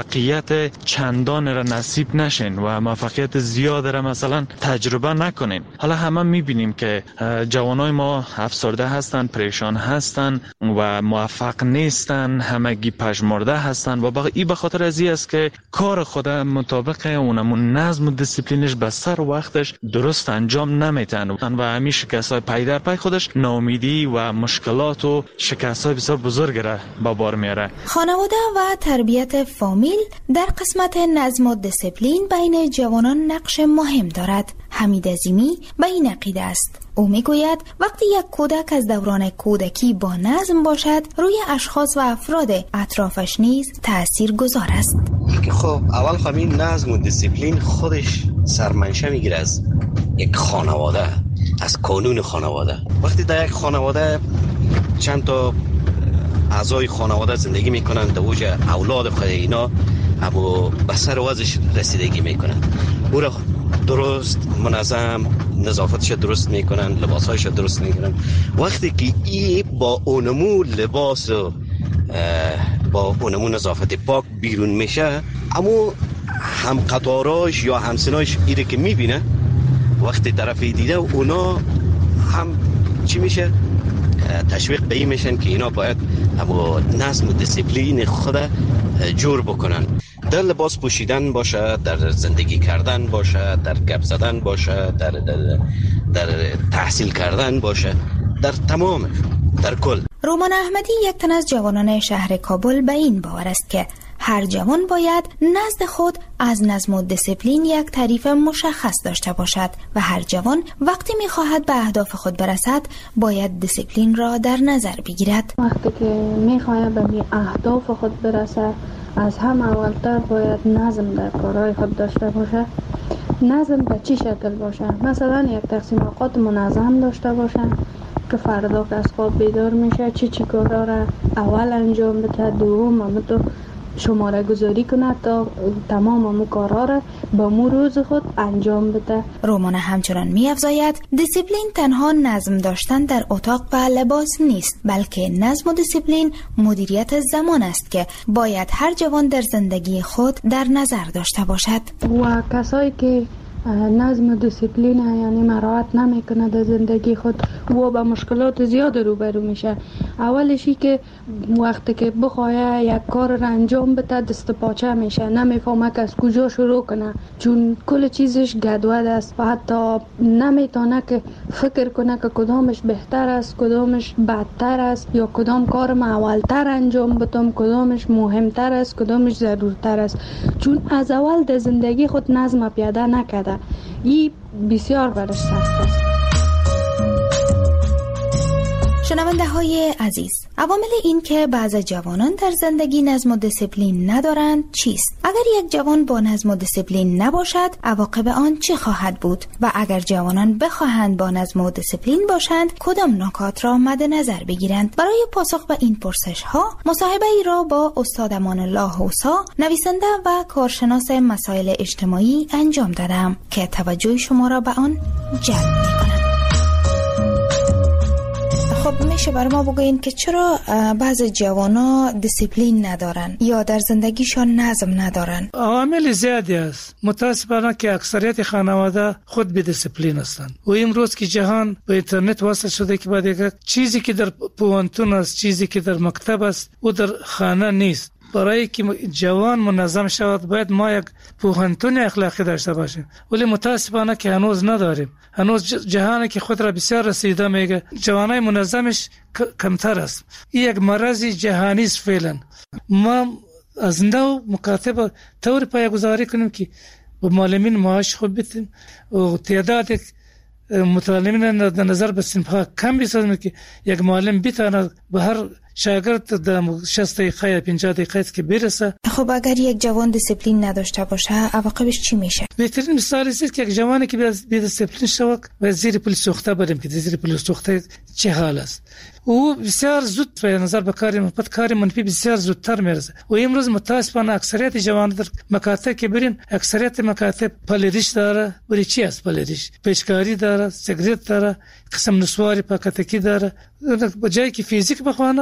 موفقیت چندان را نصیب نشین و موفقیت زیاد را مثلا تجربه نکنین. حالا همه میبینیم که جوانای ما افسرده هستن، پریشان هستن و موفق نیستن، همگی پژمرده هستن و این به خاطر از این است که کار خود مطابق اونمون نظم و دیسیپلینش به سر وقتش درست انجام نمیتن و همین شکست‌های پی در پی خودش ناامیدی و مشکلات و شکست‌های بسیار بزرگ را به بار میاره. خانواده و تربیت فامیل در قسمت نظم و دیسیپلین بین جوانان نقش مهم دارد. حمید عظیمی به این عقیده است. او میگوید وقتی یک کودک از دوران کودکی با نظم باشد روی اشخاص و افراد اطرافش نیز تأثیر گذار است. خب اول خب این نظم و دیسیپلین خودش سرمنشه میگیره از یک خانواده، از قانون خانواده. وقتی در یک خانواده چند تا اعضای خانواده زندگی میکنن، در اوج اولاد خود اینا اما به سر وضعش رسیدگی میکنن، او را درست منظم نظافتش درست میکنن، لباسهایش درست میکنن. وقتی که ای با اونمو لباس و با اونمو نظافت پاک بیرون میشه، اما هم قطاراش یا همسناش ایره که میبینه وقتی طرفی دیده اونا هم چی میشه؟ تشویق به این میشن که اینا باید اما نظم و دیسیپلین خود جور بکنن. در لباس پوشیدن باشه، در زندگی کردن باشه، در گپ زدن باشه، در, در, در تحصیل کردن باشه، در تمام در کل. رومان احمدی یک تن از جوانان شهر کابل به این باور است که هر جوان باید نزد خود از نظم و دیسیپلین یک تعریف مشخص داشته باشد و هر جوان وقتی می‌خواهد به اهداف خود برسد باید دیسیپلین را در نظر بگیرد. وقتی که می‌خواهد به اهداف خود برسد از هم اولتر باید نظم در کارهای خود داشته باشه. نظم به چی شکل باشه؟ مثلا یک تقسیم اوقات منظم داشته باشه که فردا که از خواب بیدار میشه چی چی کارا را اول انجام بده، دوم هم تو شماره گذاری کنه تا تمام امو کارها را با مو روز خود انجام بده. رومانا همچنان می افزاید دیسیپلین تنها نظم داشتن در اتاق و لباس نیست، بلکه نظم و دیسیپلین مدیریت زمان است که باید هر جوان در زندگی خود در نظر داشته باشد. و کسایی که نظم و دیسیپلین یعنی مراعات نمیکنه در زندگی خود و با مشکلات زیاد روبرو میشه. اولشی که وقتی که بخواه یک کار را انجام بده دست پاچه میشه، نمیفهمه که از کجا شروع کنه، چون کل چیزش گدود است و حتی نمیتونه که فکر کنه که کدامش بهتر است، کدامش بدتر است، یا کدام کار ما اولتر انجام بدم، کدامش مهمتر است، کدامش ضرورتر است، چون از اول در زندگی خود نظم پیاده نکرده. این بسیار برش سخت است. شنونده های عزیز، عوامل این که بعض جوانان در زندگی نظم و دیسیپلین ندارند چیست؟ اگر یک جوان با نظم و دیسیپلین نباشد، عواقب آن چه خواهد بود؟ و اگر جوانان بخواهند با نظم و دیسیپلین باشند، کدام نکات را مد نظر بگیرند؟ برای پاسخ به این پرسش ها، مصاحبه ای را با استاد امان الله حوسا، نویسنده و کارشناس مسائل اجتماعی انجام دادم که توجه شما را به آن جلب می‌کند. خب میشه برای ما بگوین که چرا بعض جوانا دیسیپلین ندارن یا در زندگیشان نظم ندارن؟ عوامل زیادی است. متاسفانه که اکثریت خانواده خود بی دیسیپلین هستند و امروز که جهان به اینترنت وصل شده که بعد یک چیزی که در پوانتون است، چیزی که در مکتب است و در خانه نیست. برای که جوان منظم شود باید ما یک پوهنتون اخلاقی داشته باشیم، ولی متاسفانه که هنوز نداریم. هنوز جهانی که خود را بسیار رسیده میگه جوانای منظمش کمتر است. این یک مرض جهانی است فعلا. ما از نو مکاتبه طور پایه‌گذاری کنیم که با معلمین معاش خوب بدیم و تعداد متعلمین در نظر به صنف‌ها کم بسازیم که یک معلم بتواند به هر شاگرد در شصت دقیقه یا پنجاه دقیقه که برسه. خب اگر یک جوان دیسیپلین نداشته باشه عواقبش چی میشه؟ بهترین مثال است که یک جوانی که بی دیسیپلین شود و زیر پل سوخته بریم که زیر پل سوخته چه حال است. او بسیار زود به نظر به کار مثبت کار منفی بسیار زودتر میرسه. و امروز متاسفانه اکثریت جوانان در مکاتب که برین اکثریت مکاتب پلیریش داره. ولی چی است پلیریش؟ پیشکاری داره، سیگریت داره، قسم نسواری پاکتکی داره. بجای که فیزیک بخونه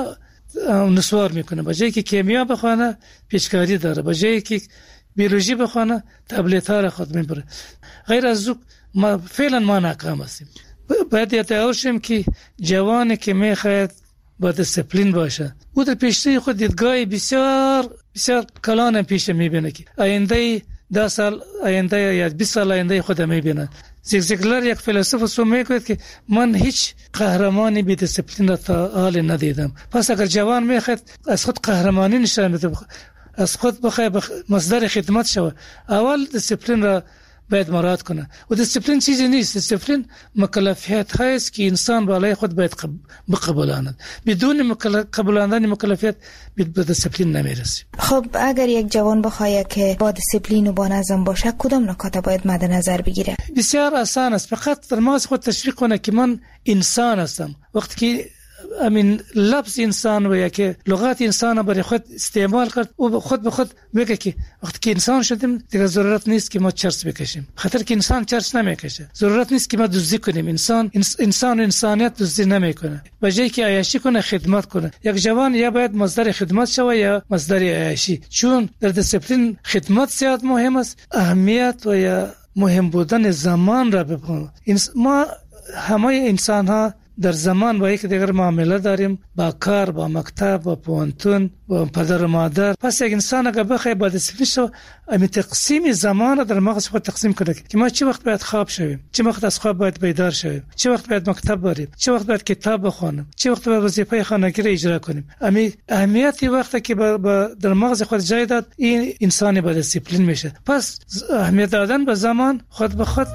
نسوار میکنه، بجای که کیمیا بخونه پیشکاری داره، بجای که بیولوژی بخونه تبلیت ها را خود میبره. غیر از او ما فعلا ما ناکام هستیم. باید یاد باشیم که جوانی که میخواهد با دیسیپلین باشه او در پیشروی خود دیدگاه بسیار بسیار کلان پیش میبینه که آینده ده سال آینده یا بیست سال آینده خود میبینه. زیگزیگلر یک فیلسوف است میگوید که من هیچ قهرمانی بی دیسیپلین را تا حال ندیدم. پس اگر جوان میخواد از خود قهرمانی نشان بده، از خود بخواد مصدر خدمت شود، اول دیسیپلین را باید مراعات کنه. و دیسیپلین چیزی نیست. دیسیپلین مکلفیت هست که انسان بالای خود باید بقبولاند. بدون قبولاندن مکلفیت به دیسیپلین نمیرسیم. خب اگر یک جوان بخواد که با دیسیپلین و با نظم باشه کدام نکات باید مد نظر بگیره؟ بسیار آسان است. فقط در مغز خود تشویق کنه که من انسان هستم. وقتی که امین لفظ انسان و یا که لغات انسان برای خود استعمال کرد و خود به خود میگه که وقتی که انسان شدیم دیگه ضرورت نیست که ما چرس بکشیم، خاطر که انسان چرس نمیکشه. ضرورت نیست که ما دزدی کنیم. انسان انسان و انسانیت دزدی نمیکنه. بجای که عیاشی کنه خدمت کنه. یک جوان یا باید مصدر خدمت شوه یا مصدر عیاشی، چون در دیسیپلین خدمت زیاد مهم است. اهمیت و یا مهم بودن زمان را ببینیم. ما همه انسان ها در زمان با یک دیگر معامله داریم، با کار، با مکتب، با پوانتون، با پدر و مادر. پس یک انسان اگر بخواد با دیسیپلین شو امی تقسیم زمان در مغز خود تقسیم کنه که ما چه وقت باید خواب شویم، چه وقت از خواب باید بیدار شویم، چه وقت باید مکتب بریم، چه وقت باید کتاب بخونیم، چه وقت باید وظیفه خانگی را اجرا کنیم. امی اهمیتی وقتی که با, با در مغز خود جای داد این انسانی با دیسیپلین میشه. پس اهمیت دادن به زمان خود به خود.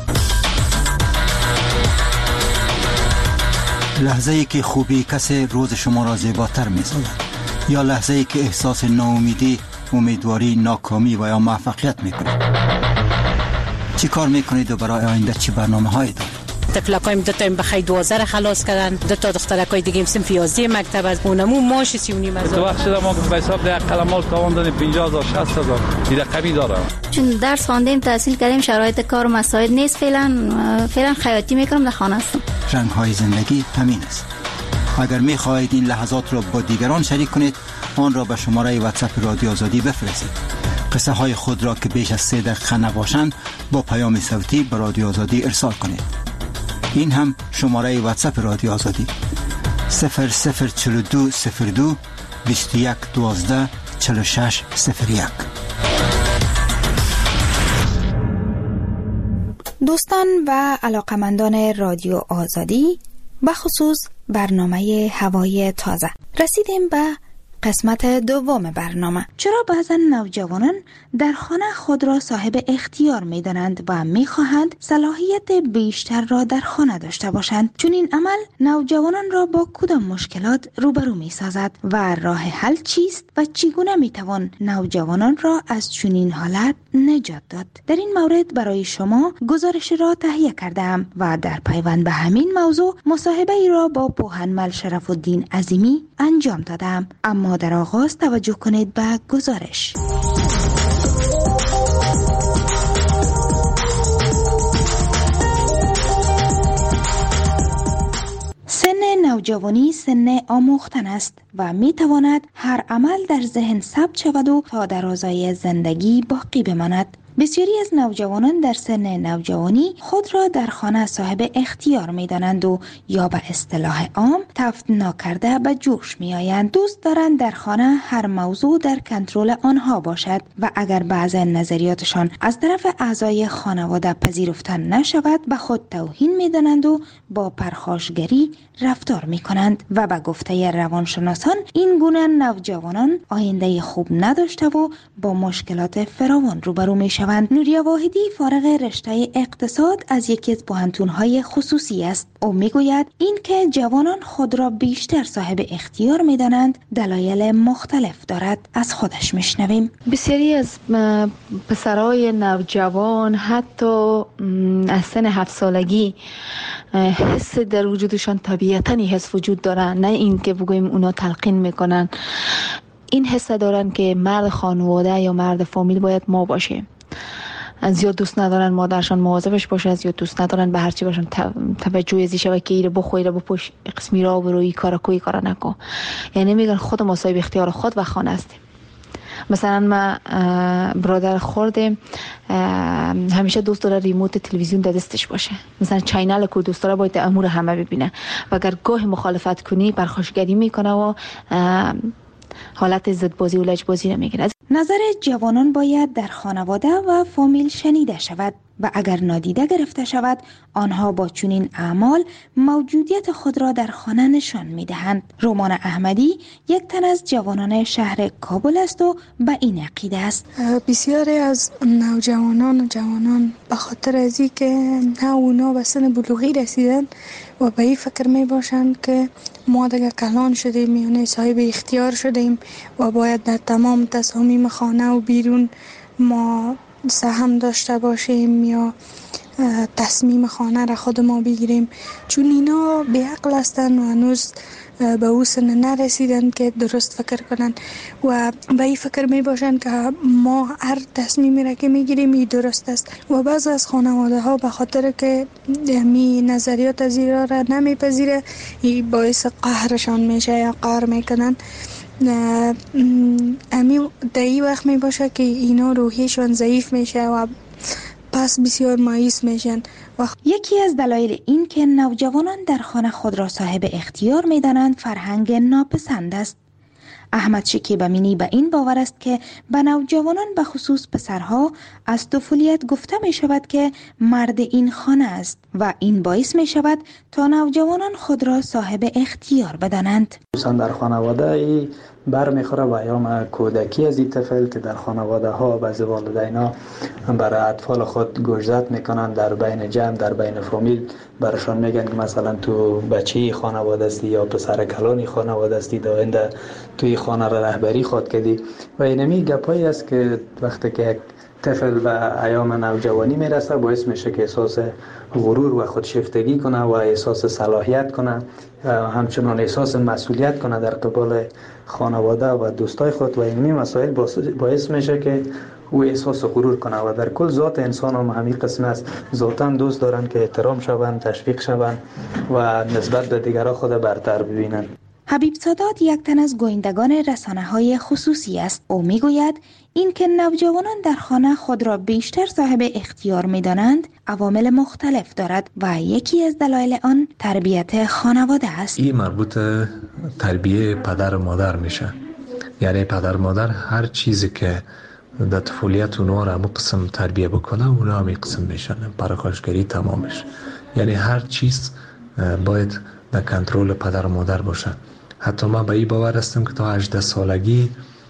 لحظه ای که خوبی کسی روز شما را زیباتر می سازد، یا لحظه ای که احساس ناامیدی، امیدواری، ناکامی و یا موفقیت می کنید. چی کار می کنید و برای آینده چی برنامه هایی دارید؟ تفلکایم دو تا بخای دوازده خلاص کردن، دو تا دخترکای دیگه صنف یازده مکتب از اونمو ماش سی و نیم هزار. تو وقت ما به حساب ده قلمال تاوان دادیم پنجاه هزار شصت هزار دیده قبی داره. چون درس خواندیم تحصیل کردیم شرایط کار و مساعد نیست، فعلا فعلا خیاطی میکنم در خانه هستم. رنگ‌های زندگی همین است. اگر می خواهید این لحظات را با دیگران شریک کنید، آن را به شماره واتساپ رادیو آزادی بفرستید. قصه های خود را که بیش از سه دقیقه نباشند با پیام صوتی به رادیو آزادی ارسال کنید. این هم شماره واتساپ رادیو آزادی صفر صفر چهل و دو صفر دو بیست و یک دوازده چهل و شش صفر یک. دوستان و علاقمندان رادیو آزادی، بخصوص برنامه هوای تازه، رسیدیم به قسمت دوم برنامه. چرا بعضا نوجوانان در خانه خود را صاحب اختیار می دانند و می خواهند صلاحیت بیشتر را در خانه داشته باشند؟ چون این عمل نوجوانان را با کدام مشکلات روبرو می سازد و راه حل چیست و چگونه می توان نوجوانان را از چنین حالت نجات داد؟ در این مورد برای شما گزارش را تهیه کردم و در پیوند به همین موضوع مصاحبه ای را با پوهنمل شرف الدین عظیمی انجام دادم. اما در آغاز توجه کنید به گزارش. سن نوجوانی سن آموختن است و می تواند هر عمل در ذهن ثبت شود و تا درازای زندگی باقی بماند. بسیاری از نوجوانان در سن نوجوانی خود را در خانه صاحب اختیار می دانند و یا به اصطلاح عام تفت ناکرده به جوش می آیند. دوست دارند در خانه هر موضوع در کنترل آنها باشد و اگر بعض نظریاتشان از طرف اعضای خانواده پذیرفته نشود به خود توهین می دانند و با پرخاشگری رفتار می کنند و به گفته روانشناسان این گونه نوجوانان آینده خوب نداشته و با مشکلات فراوان روبرو می شوند. نوریا واحدی فارغ رشته اقتصاد از یکی از پوهنتون‌های خصوصی است. او میگوید این که جوانان خود را بیشتر صاحب اختیار می‌دانند دلایل مختلف دارد. از خودش میشنویم. بسیاری از پسرای نوجوان حتی از سن هفت سالگی حس در وجودشان طبیعتاً حس وجود دارن، نه این که بگوییم اونا تلقین میکنن. این حس دارن که مرد خانواده یا مرد فامیل باید ما باشه. از یا دوست ندارن مادرشان مواظبش باشه، از یا دوست ندارن به هر چی باشن توجه ازی شوه که ایره بخو ایره بپوش قسمی را بروی کارا کوی کارا نکن. یعنی میگن خود ما صاحب اختیار خود و خانه هستیم. مثلا ما برادر خورده همیشه دوست داره ریموت تلویزیون در دستش باشه، مثلا چینل کو دوست داره باید امور همه ببینه و اگر گاه مخالفت کنی پرخاشگری میکنه و حالت ضدبازی و لجبازی رو میگیره. نظر جوانان باید در خانواده و فامیل شنیده شود و اگر نادیده گرفته شود آنها با چنین اعمال موجودیت خود را در خانه نشان میدهند. رومان احمدی یک تن از جوانان شهر کابل است و به این عقیده است. بسیاری از نوجوانان و جوانان به خاطر از اینکه نه اونا به سن بلوغی رسیدن و به این فکر می باشند که ما دیگه کلان شدیم، یعنی صاحب اختیار شدیم و باید در تمام تصامیم خانه و بیرون ما سهم داشته باشیم یا تصمیم خانه را خود ما بگیریم، چون اینا بی عقل هستن و هنوز به او سن نرسیدن که درست فکر کنن و به این فکر می باشن که ما هر تصمیمی را که می گیریم این درست است و بعض از خانواده ها به خاطر که می نظریات از ایرا را نمی پذیره این باعث قهرشان میشه یا قهر میکنن. امی در این وقت می باشه که اینا روحیشان ضعیف میشه و پس بسیار مایوس میشن. یکی از دلایل این که نوجوانان در خانه خود را صاحب اختیار میدانند فرهنگ ناپسند است. احمد شکیب امینی به این باور است که به نوجوانان به خصوص پسرها از طفولیت گفته می شود که مرد این خانه است و این باعث می شود تا نوجوانان خود را صاحب اختیار بدانند. در خانواده برمیخوره و ایام کودکی از این طفل که در خانواده ها بعضی والدینا برای اطفال خود گوشزد میکنن در بین جمع در بین فامیل برشان میگن که مثلا تو بچه خانواده استی یا پسر کلانی خانواده استی داینده توی خانه را رهبری خود کردی و اینمی گپایی است که وقتی که یک طفل به ایام نوجوانی میرسه، باعث میشه که احساس غرور و خودشیفتگی کنه و احساس صلاحیت کنه، همچنان احساس مسئولیت کنه در قبال خانواده و دوستای خود و این مسائل باعث میشه که او احساس غرور کنه و در کل ذات انسان هم همین قسم است. ذاتاً دوست دارن که احترام شوند، تشویق شوند و نسبت به دیگران خود برتر ببینند. حبیب سادات یک تن از گویندگان رسانه‌های خصوصی است. او میگوید این که نوجوانان در خانه خود را بیشتر صاحب اختیار می‌دانند عوامل مختلف دارد و یکی از دلایل آن تربیت خانواده است. این مربوط تربیت پدر و مادر میشه. یعنی پدر و مادر هر چیزی که در طفولیت اونها را همون قسم تربیه بکنه اونا همین قسم میشن، پرخاشگری تمامش. یعنی هر چیز باید در کنترل پدر و مادر باشه. حتی من به این باور هستم که تا هجده سالگی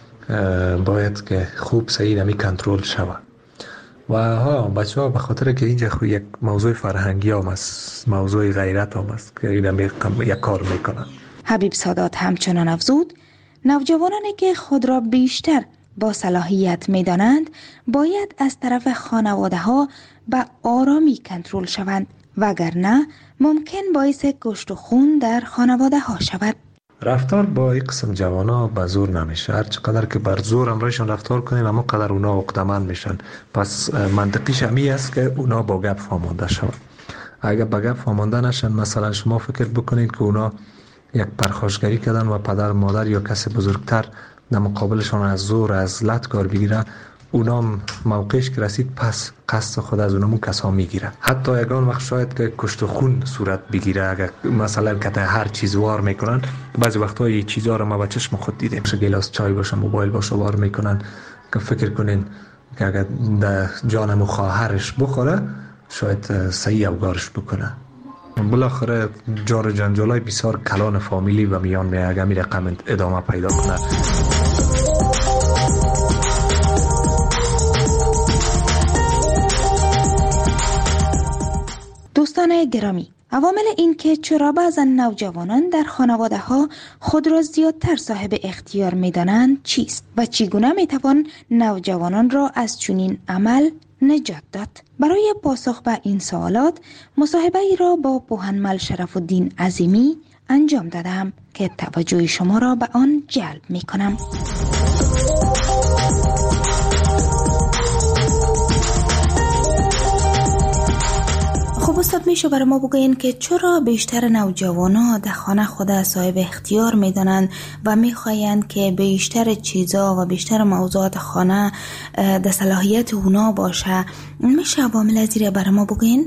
باید که خوب صحیح نمی کنترل شود. و ها بچه ها به خاطر که اینجا یک موضوع فرهنگی هم است، موضوع غیرت هم است که این یک کار میکنن. حبیب سادات همچنان افزود نوجوانانی که خود را بیشتر با صلاحیت می‌دانند باید از طرف خانواده ها به آرامی کنترل شوند وگرنه ممکن باعث کشت و خون در خانواده ها شود. رفتار با این قسم جوانا به زور نمیشه. هر چقدر که بر زور امرایشون رفتار کنیم اما قدر اونا عقده‌مند میشن. پس منطقیش همی است که اونا با گپ فهمانده شوند. اگر با گپ فهمانده نشن، مثلا شما فکر بکنید که اونا یک پرخاشگری کردن و پدر مادر یا کسی بزرگتر در مقابلشان از زور از لط کار بگیره، اونام موقعش که رسید پس قصد خود از اونمون کسا میگیره. حتی یگان وقت شاید که کشت و خون صورت بگیره اگر مثلا که هر چیز وار میکنن. بعضی وقتا این چیزها رو ما با چشم خود دیدیم، گلاس چای باشه، موبایل باشه وار میکنن که فکر کنین که اگر در جانم و خواهرش بخوره شاید صحیح اوگارش بکنه. بالاخره جار جنجالای بسیار کلان فامیلی و میان می اگر می رقم ادامه پیدا کنه. دوستان گرامی، عوامل این که چرا بعضا نوجوانان در خانواده ها خود را زیادتر صاحب اختیار می دانند چیست و چگونه می توان نوجوانان را از چنین عمل نجات داد؟ برای پاسخ به این سوالات مصاحبه ای را با پوهنمل شرف الدین عظیمی انجام دادم که توجه شما را به آن جلب می کنم. خب استاد میشه برای ما بگوین که چرا بیشتر نوجوانا در خانه خود صاحب اختیار میدانند و میخواین که بیشتر چیزا و بیشتر موضوعات خانه در صلاحیت اونا باشه؟ میشه عوامل از این برای ما بگوین؟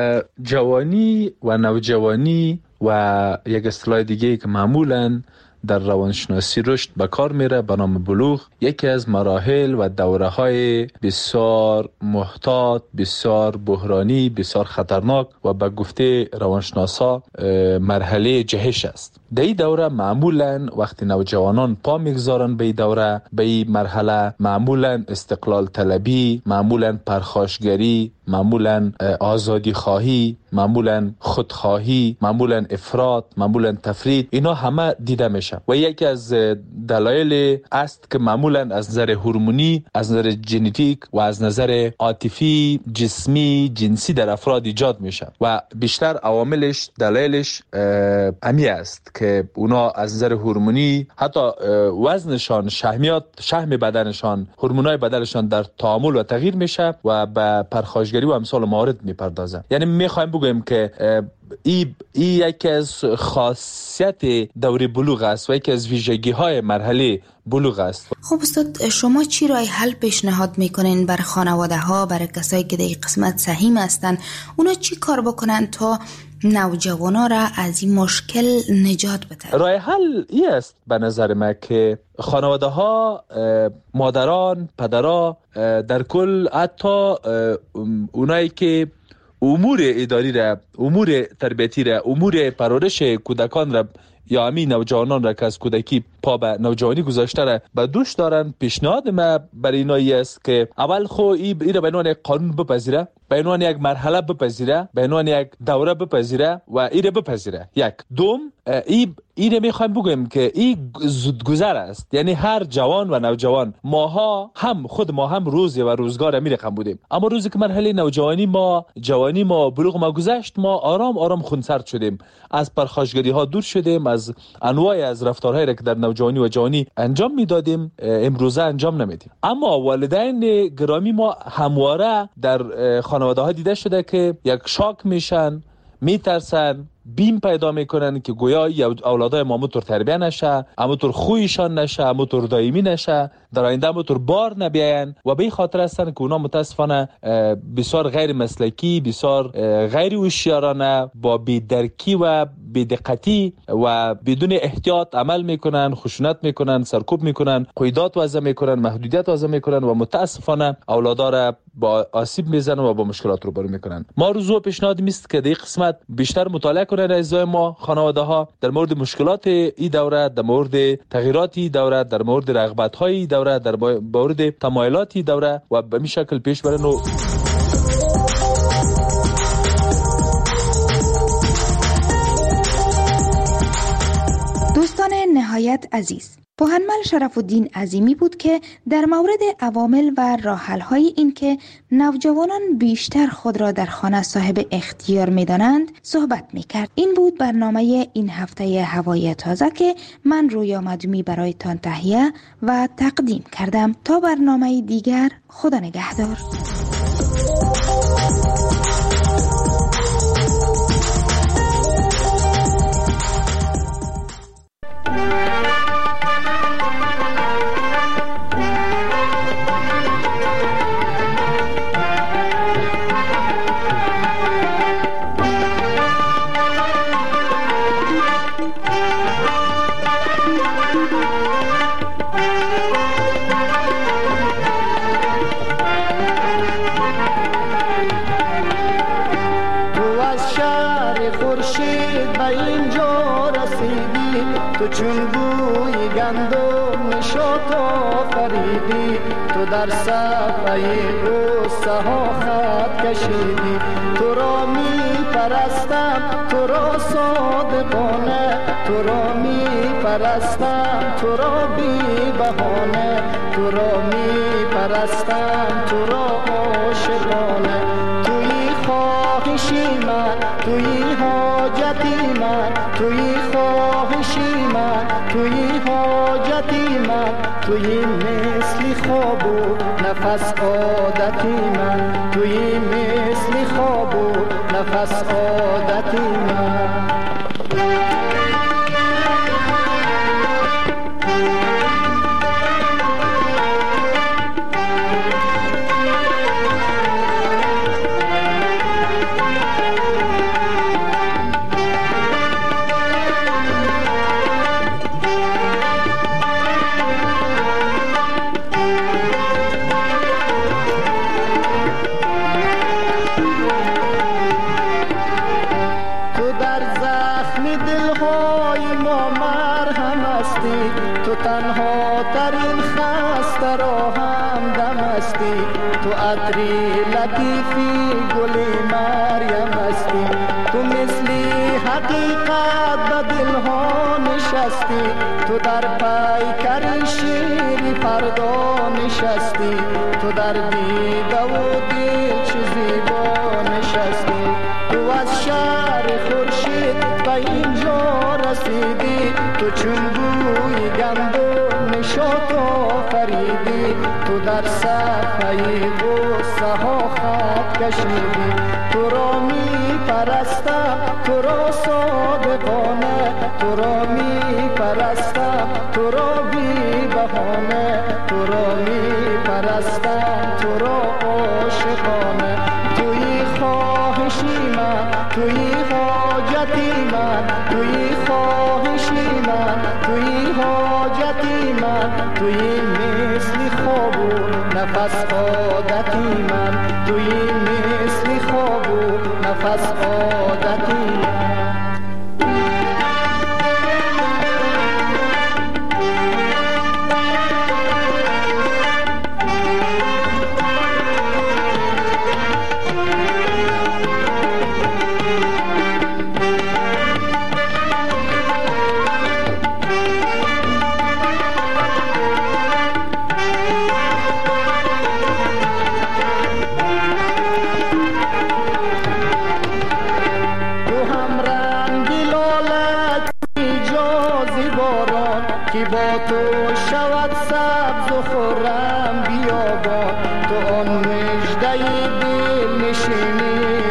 جوانی و نوجوانی و یک اصطلاح دیگه که معمولاً در روانشناسی رشد به کار میره به نام بلوغ، یکی از مراحل و دوره های بسیار محتاط، بسیار بحرانی، بسیار خطرناک و به گفته روانشناسا مرحله جهش است. در این دوره معمولا وقتی نوجوانان پا میگذارن به این دوره، به این مرحله، معمولا استقلال طلبی، معمولا پرخاشگری، معمولا آزادی خواهی، معمولا خودخواهی، معمولا افراط، معمولا تفرید، اینا همه دیده میشه و یکی از دلایل است که معمولا از نظر هورمونی، از نظر ژنتیک و از نظر عاطفی، جسمی، جنسی در افراد ایجاد میشه و بیشتر عواملش، دلایلش امی است که اونا از نظر هورمونی حتی وزنشان، شحمیات، شحم بدنشان، هورمونای بدنشان در تعامل و تغییر میشه و به پرخاشگری و امثال موارد میپردازن. یعنی میخوایم بگویم که ای, ای یکی از خاصیت دوره بلوغ است و یکی از ویژگی های مرحله بلوغ است. خب استاد، شما چی راه حل پیشنهاد میکنین برای خانواده ها، برای کسایی که در این قسمت سهیم هستن؟ اونا چی کار بکنن تا نوجوانا را از این مشکل نجات بدن؟ راه حل این است به نظر من که خانواده ها، مادران، پدران، در کل حتی اونایی که امور اداری را، امور تربیتی را، امور پرورش کودکان را یا همین نوجوانان را که از کودکی پا به نوجوانی گذاشته را به دوش دارن، پیشنهاد ما برای اینایی است که اول خو این را به عنوان قانون بپذیره به عنوان یک مرحله بپذیره، به عنوان یک دوره بپذیره و ایره بپذیره. یک دوم ای اینه میخوایم بگویم که این زودگذر است، یعنی هر جوان و نوجوان ماها هم خود ما هم روزی و روزگار می رقم بودیم، اما روزی که مرحله نوجوانی ما جوانی ما بلوغ ما گذشت ما آرام آرام خونسرد شدیم، از پرخاشگری ها دور شدیم، از انواع از رفتارهایی را که در نوجوانی و جوانی انجام میدادیم امروزه انجام نمیدیم. اما والدین گرامی ما همواره در خانواده ها دیده شده که یک شاک میشن، میترسن، بیم پیدا میکنن که گویا اولادای ما همونطور تربیه نشه، همونطور خویشان نشه، همونطور دائمی نشه، در آینده همونطور بار نبیاین و به این خاطر هستن که اونا متاسفانه بسیار غیر مسلکی، بسیار غیر هوشیارانه، با بی‌درکی و بی‌دقتی و بدون احتیاط عمل میکنن، خشونت میکنن، سرکوب میکنن، قیودات وضع میکنن، محدودیت وضع میکنن و متاسفانه اولادا را با آسیب میزنن و با مشکلات روبرو میکنن. ما روزو پیشنهاد میست که در این قسمت بیشتر مطالعه کنن اعضای ما، خانواده ها، در مورد مشکلات این دوره، در مورد تغییرات این دوره، در مورد رغبت های دوره، در مورد تمایلات این دوره و به این شکل پیش برن. و دوستان نهایت عزیز، پوهنمل شرف الدین عظیمی بود که در مورد عوامل و راه‌حل‌های این که نوجوانان بیشتر خود را در خانه صاحب اختیار می‌دانند صحبت می‌کرد. این بود برنامه این هفته هوای تازه که من رویا مدومی برایتان تهیه و تقدیم کردم. تا برنامه دیگر، خدا نگهدار. چون بوی گندم نشاط آفریدی، تو در صفحه غصه ها خط کشیدی. تو را می پرستم، تو را صادقانه، تو را می پرستم، تو را بی بهانه، تو را می پرستم، تو را عاشقانه. توی خواهشی من، توی حاجتی من، توی خواهشی من، توی حاجتی من، توی مثل خواب و نفس عادتی من، توی مثل خواب و نفس عادتی من. تنها ترین خسته را هم دم استی، تو عطری لطیفی گلی مریم استی. تو مثلی حقیقت به دلها نشستی، تو در پیکر شیری فردا نشستی. تو در دیده و دل چه زیبا نشستی. تو از شهر خورشید به اینجا رسیدی، تو چون بوی گندم نشاط آفریدی. تو در صفحه غصه ها خط کشیدی. تو را می پرستم، تو را صادقانه، تو را می پرستم، تو را بی بهانه، تو را می پرستم، تو را عاشقانه. توی خواهشی من، توی حاجتی من، توی خواهشی من، توی حاجتی من، توی مثل خواب و نفس عادتی من، توی مثل خواب و نفس عادتی من.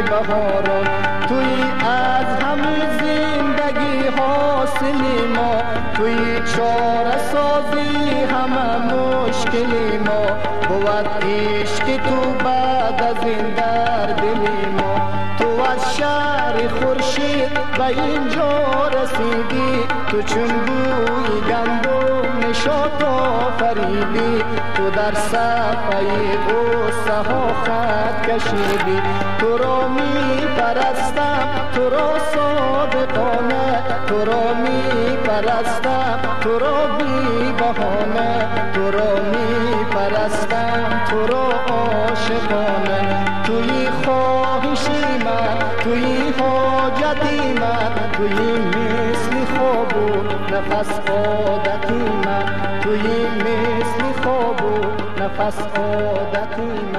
بهاران، توی از همه زندگی حاصل ما، توی چاره سازی همه مشکل ما، بود عشق تو بعد از این در دل ما. تو از شهر خورشید به اینجا رسیدی، تو چون بوی گندم نشاط آفریدی، تو در صفحه غصه ها خط کشیدی. تو را می پرستم تو را صادقانه، تو را می پرستم تو را بی بهانه، تو را می پرستم تو را عاشقانه. توی خواهشی من، توی حاجتی من، توی مثل خواب و نفس عادتی من، توی مثل خواب و نفس عادتی من.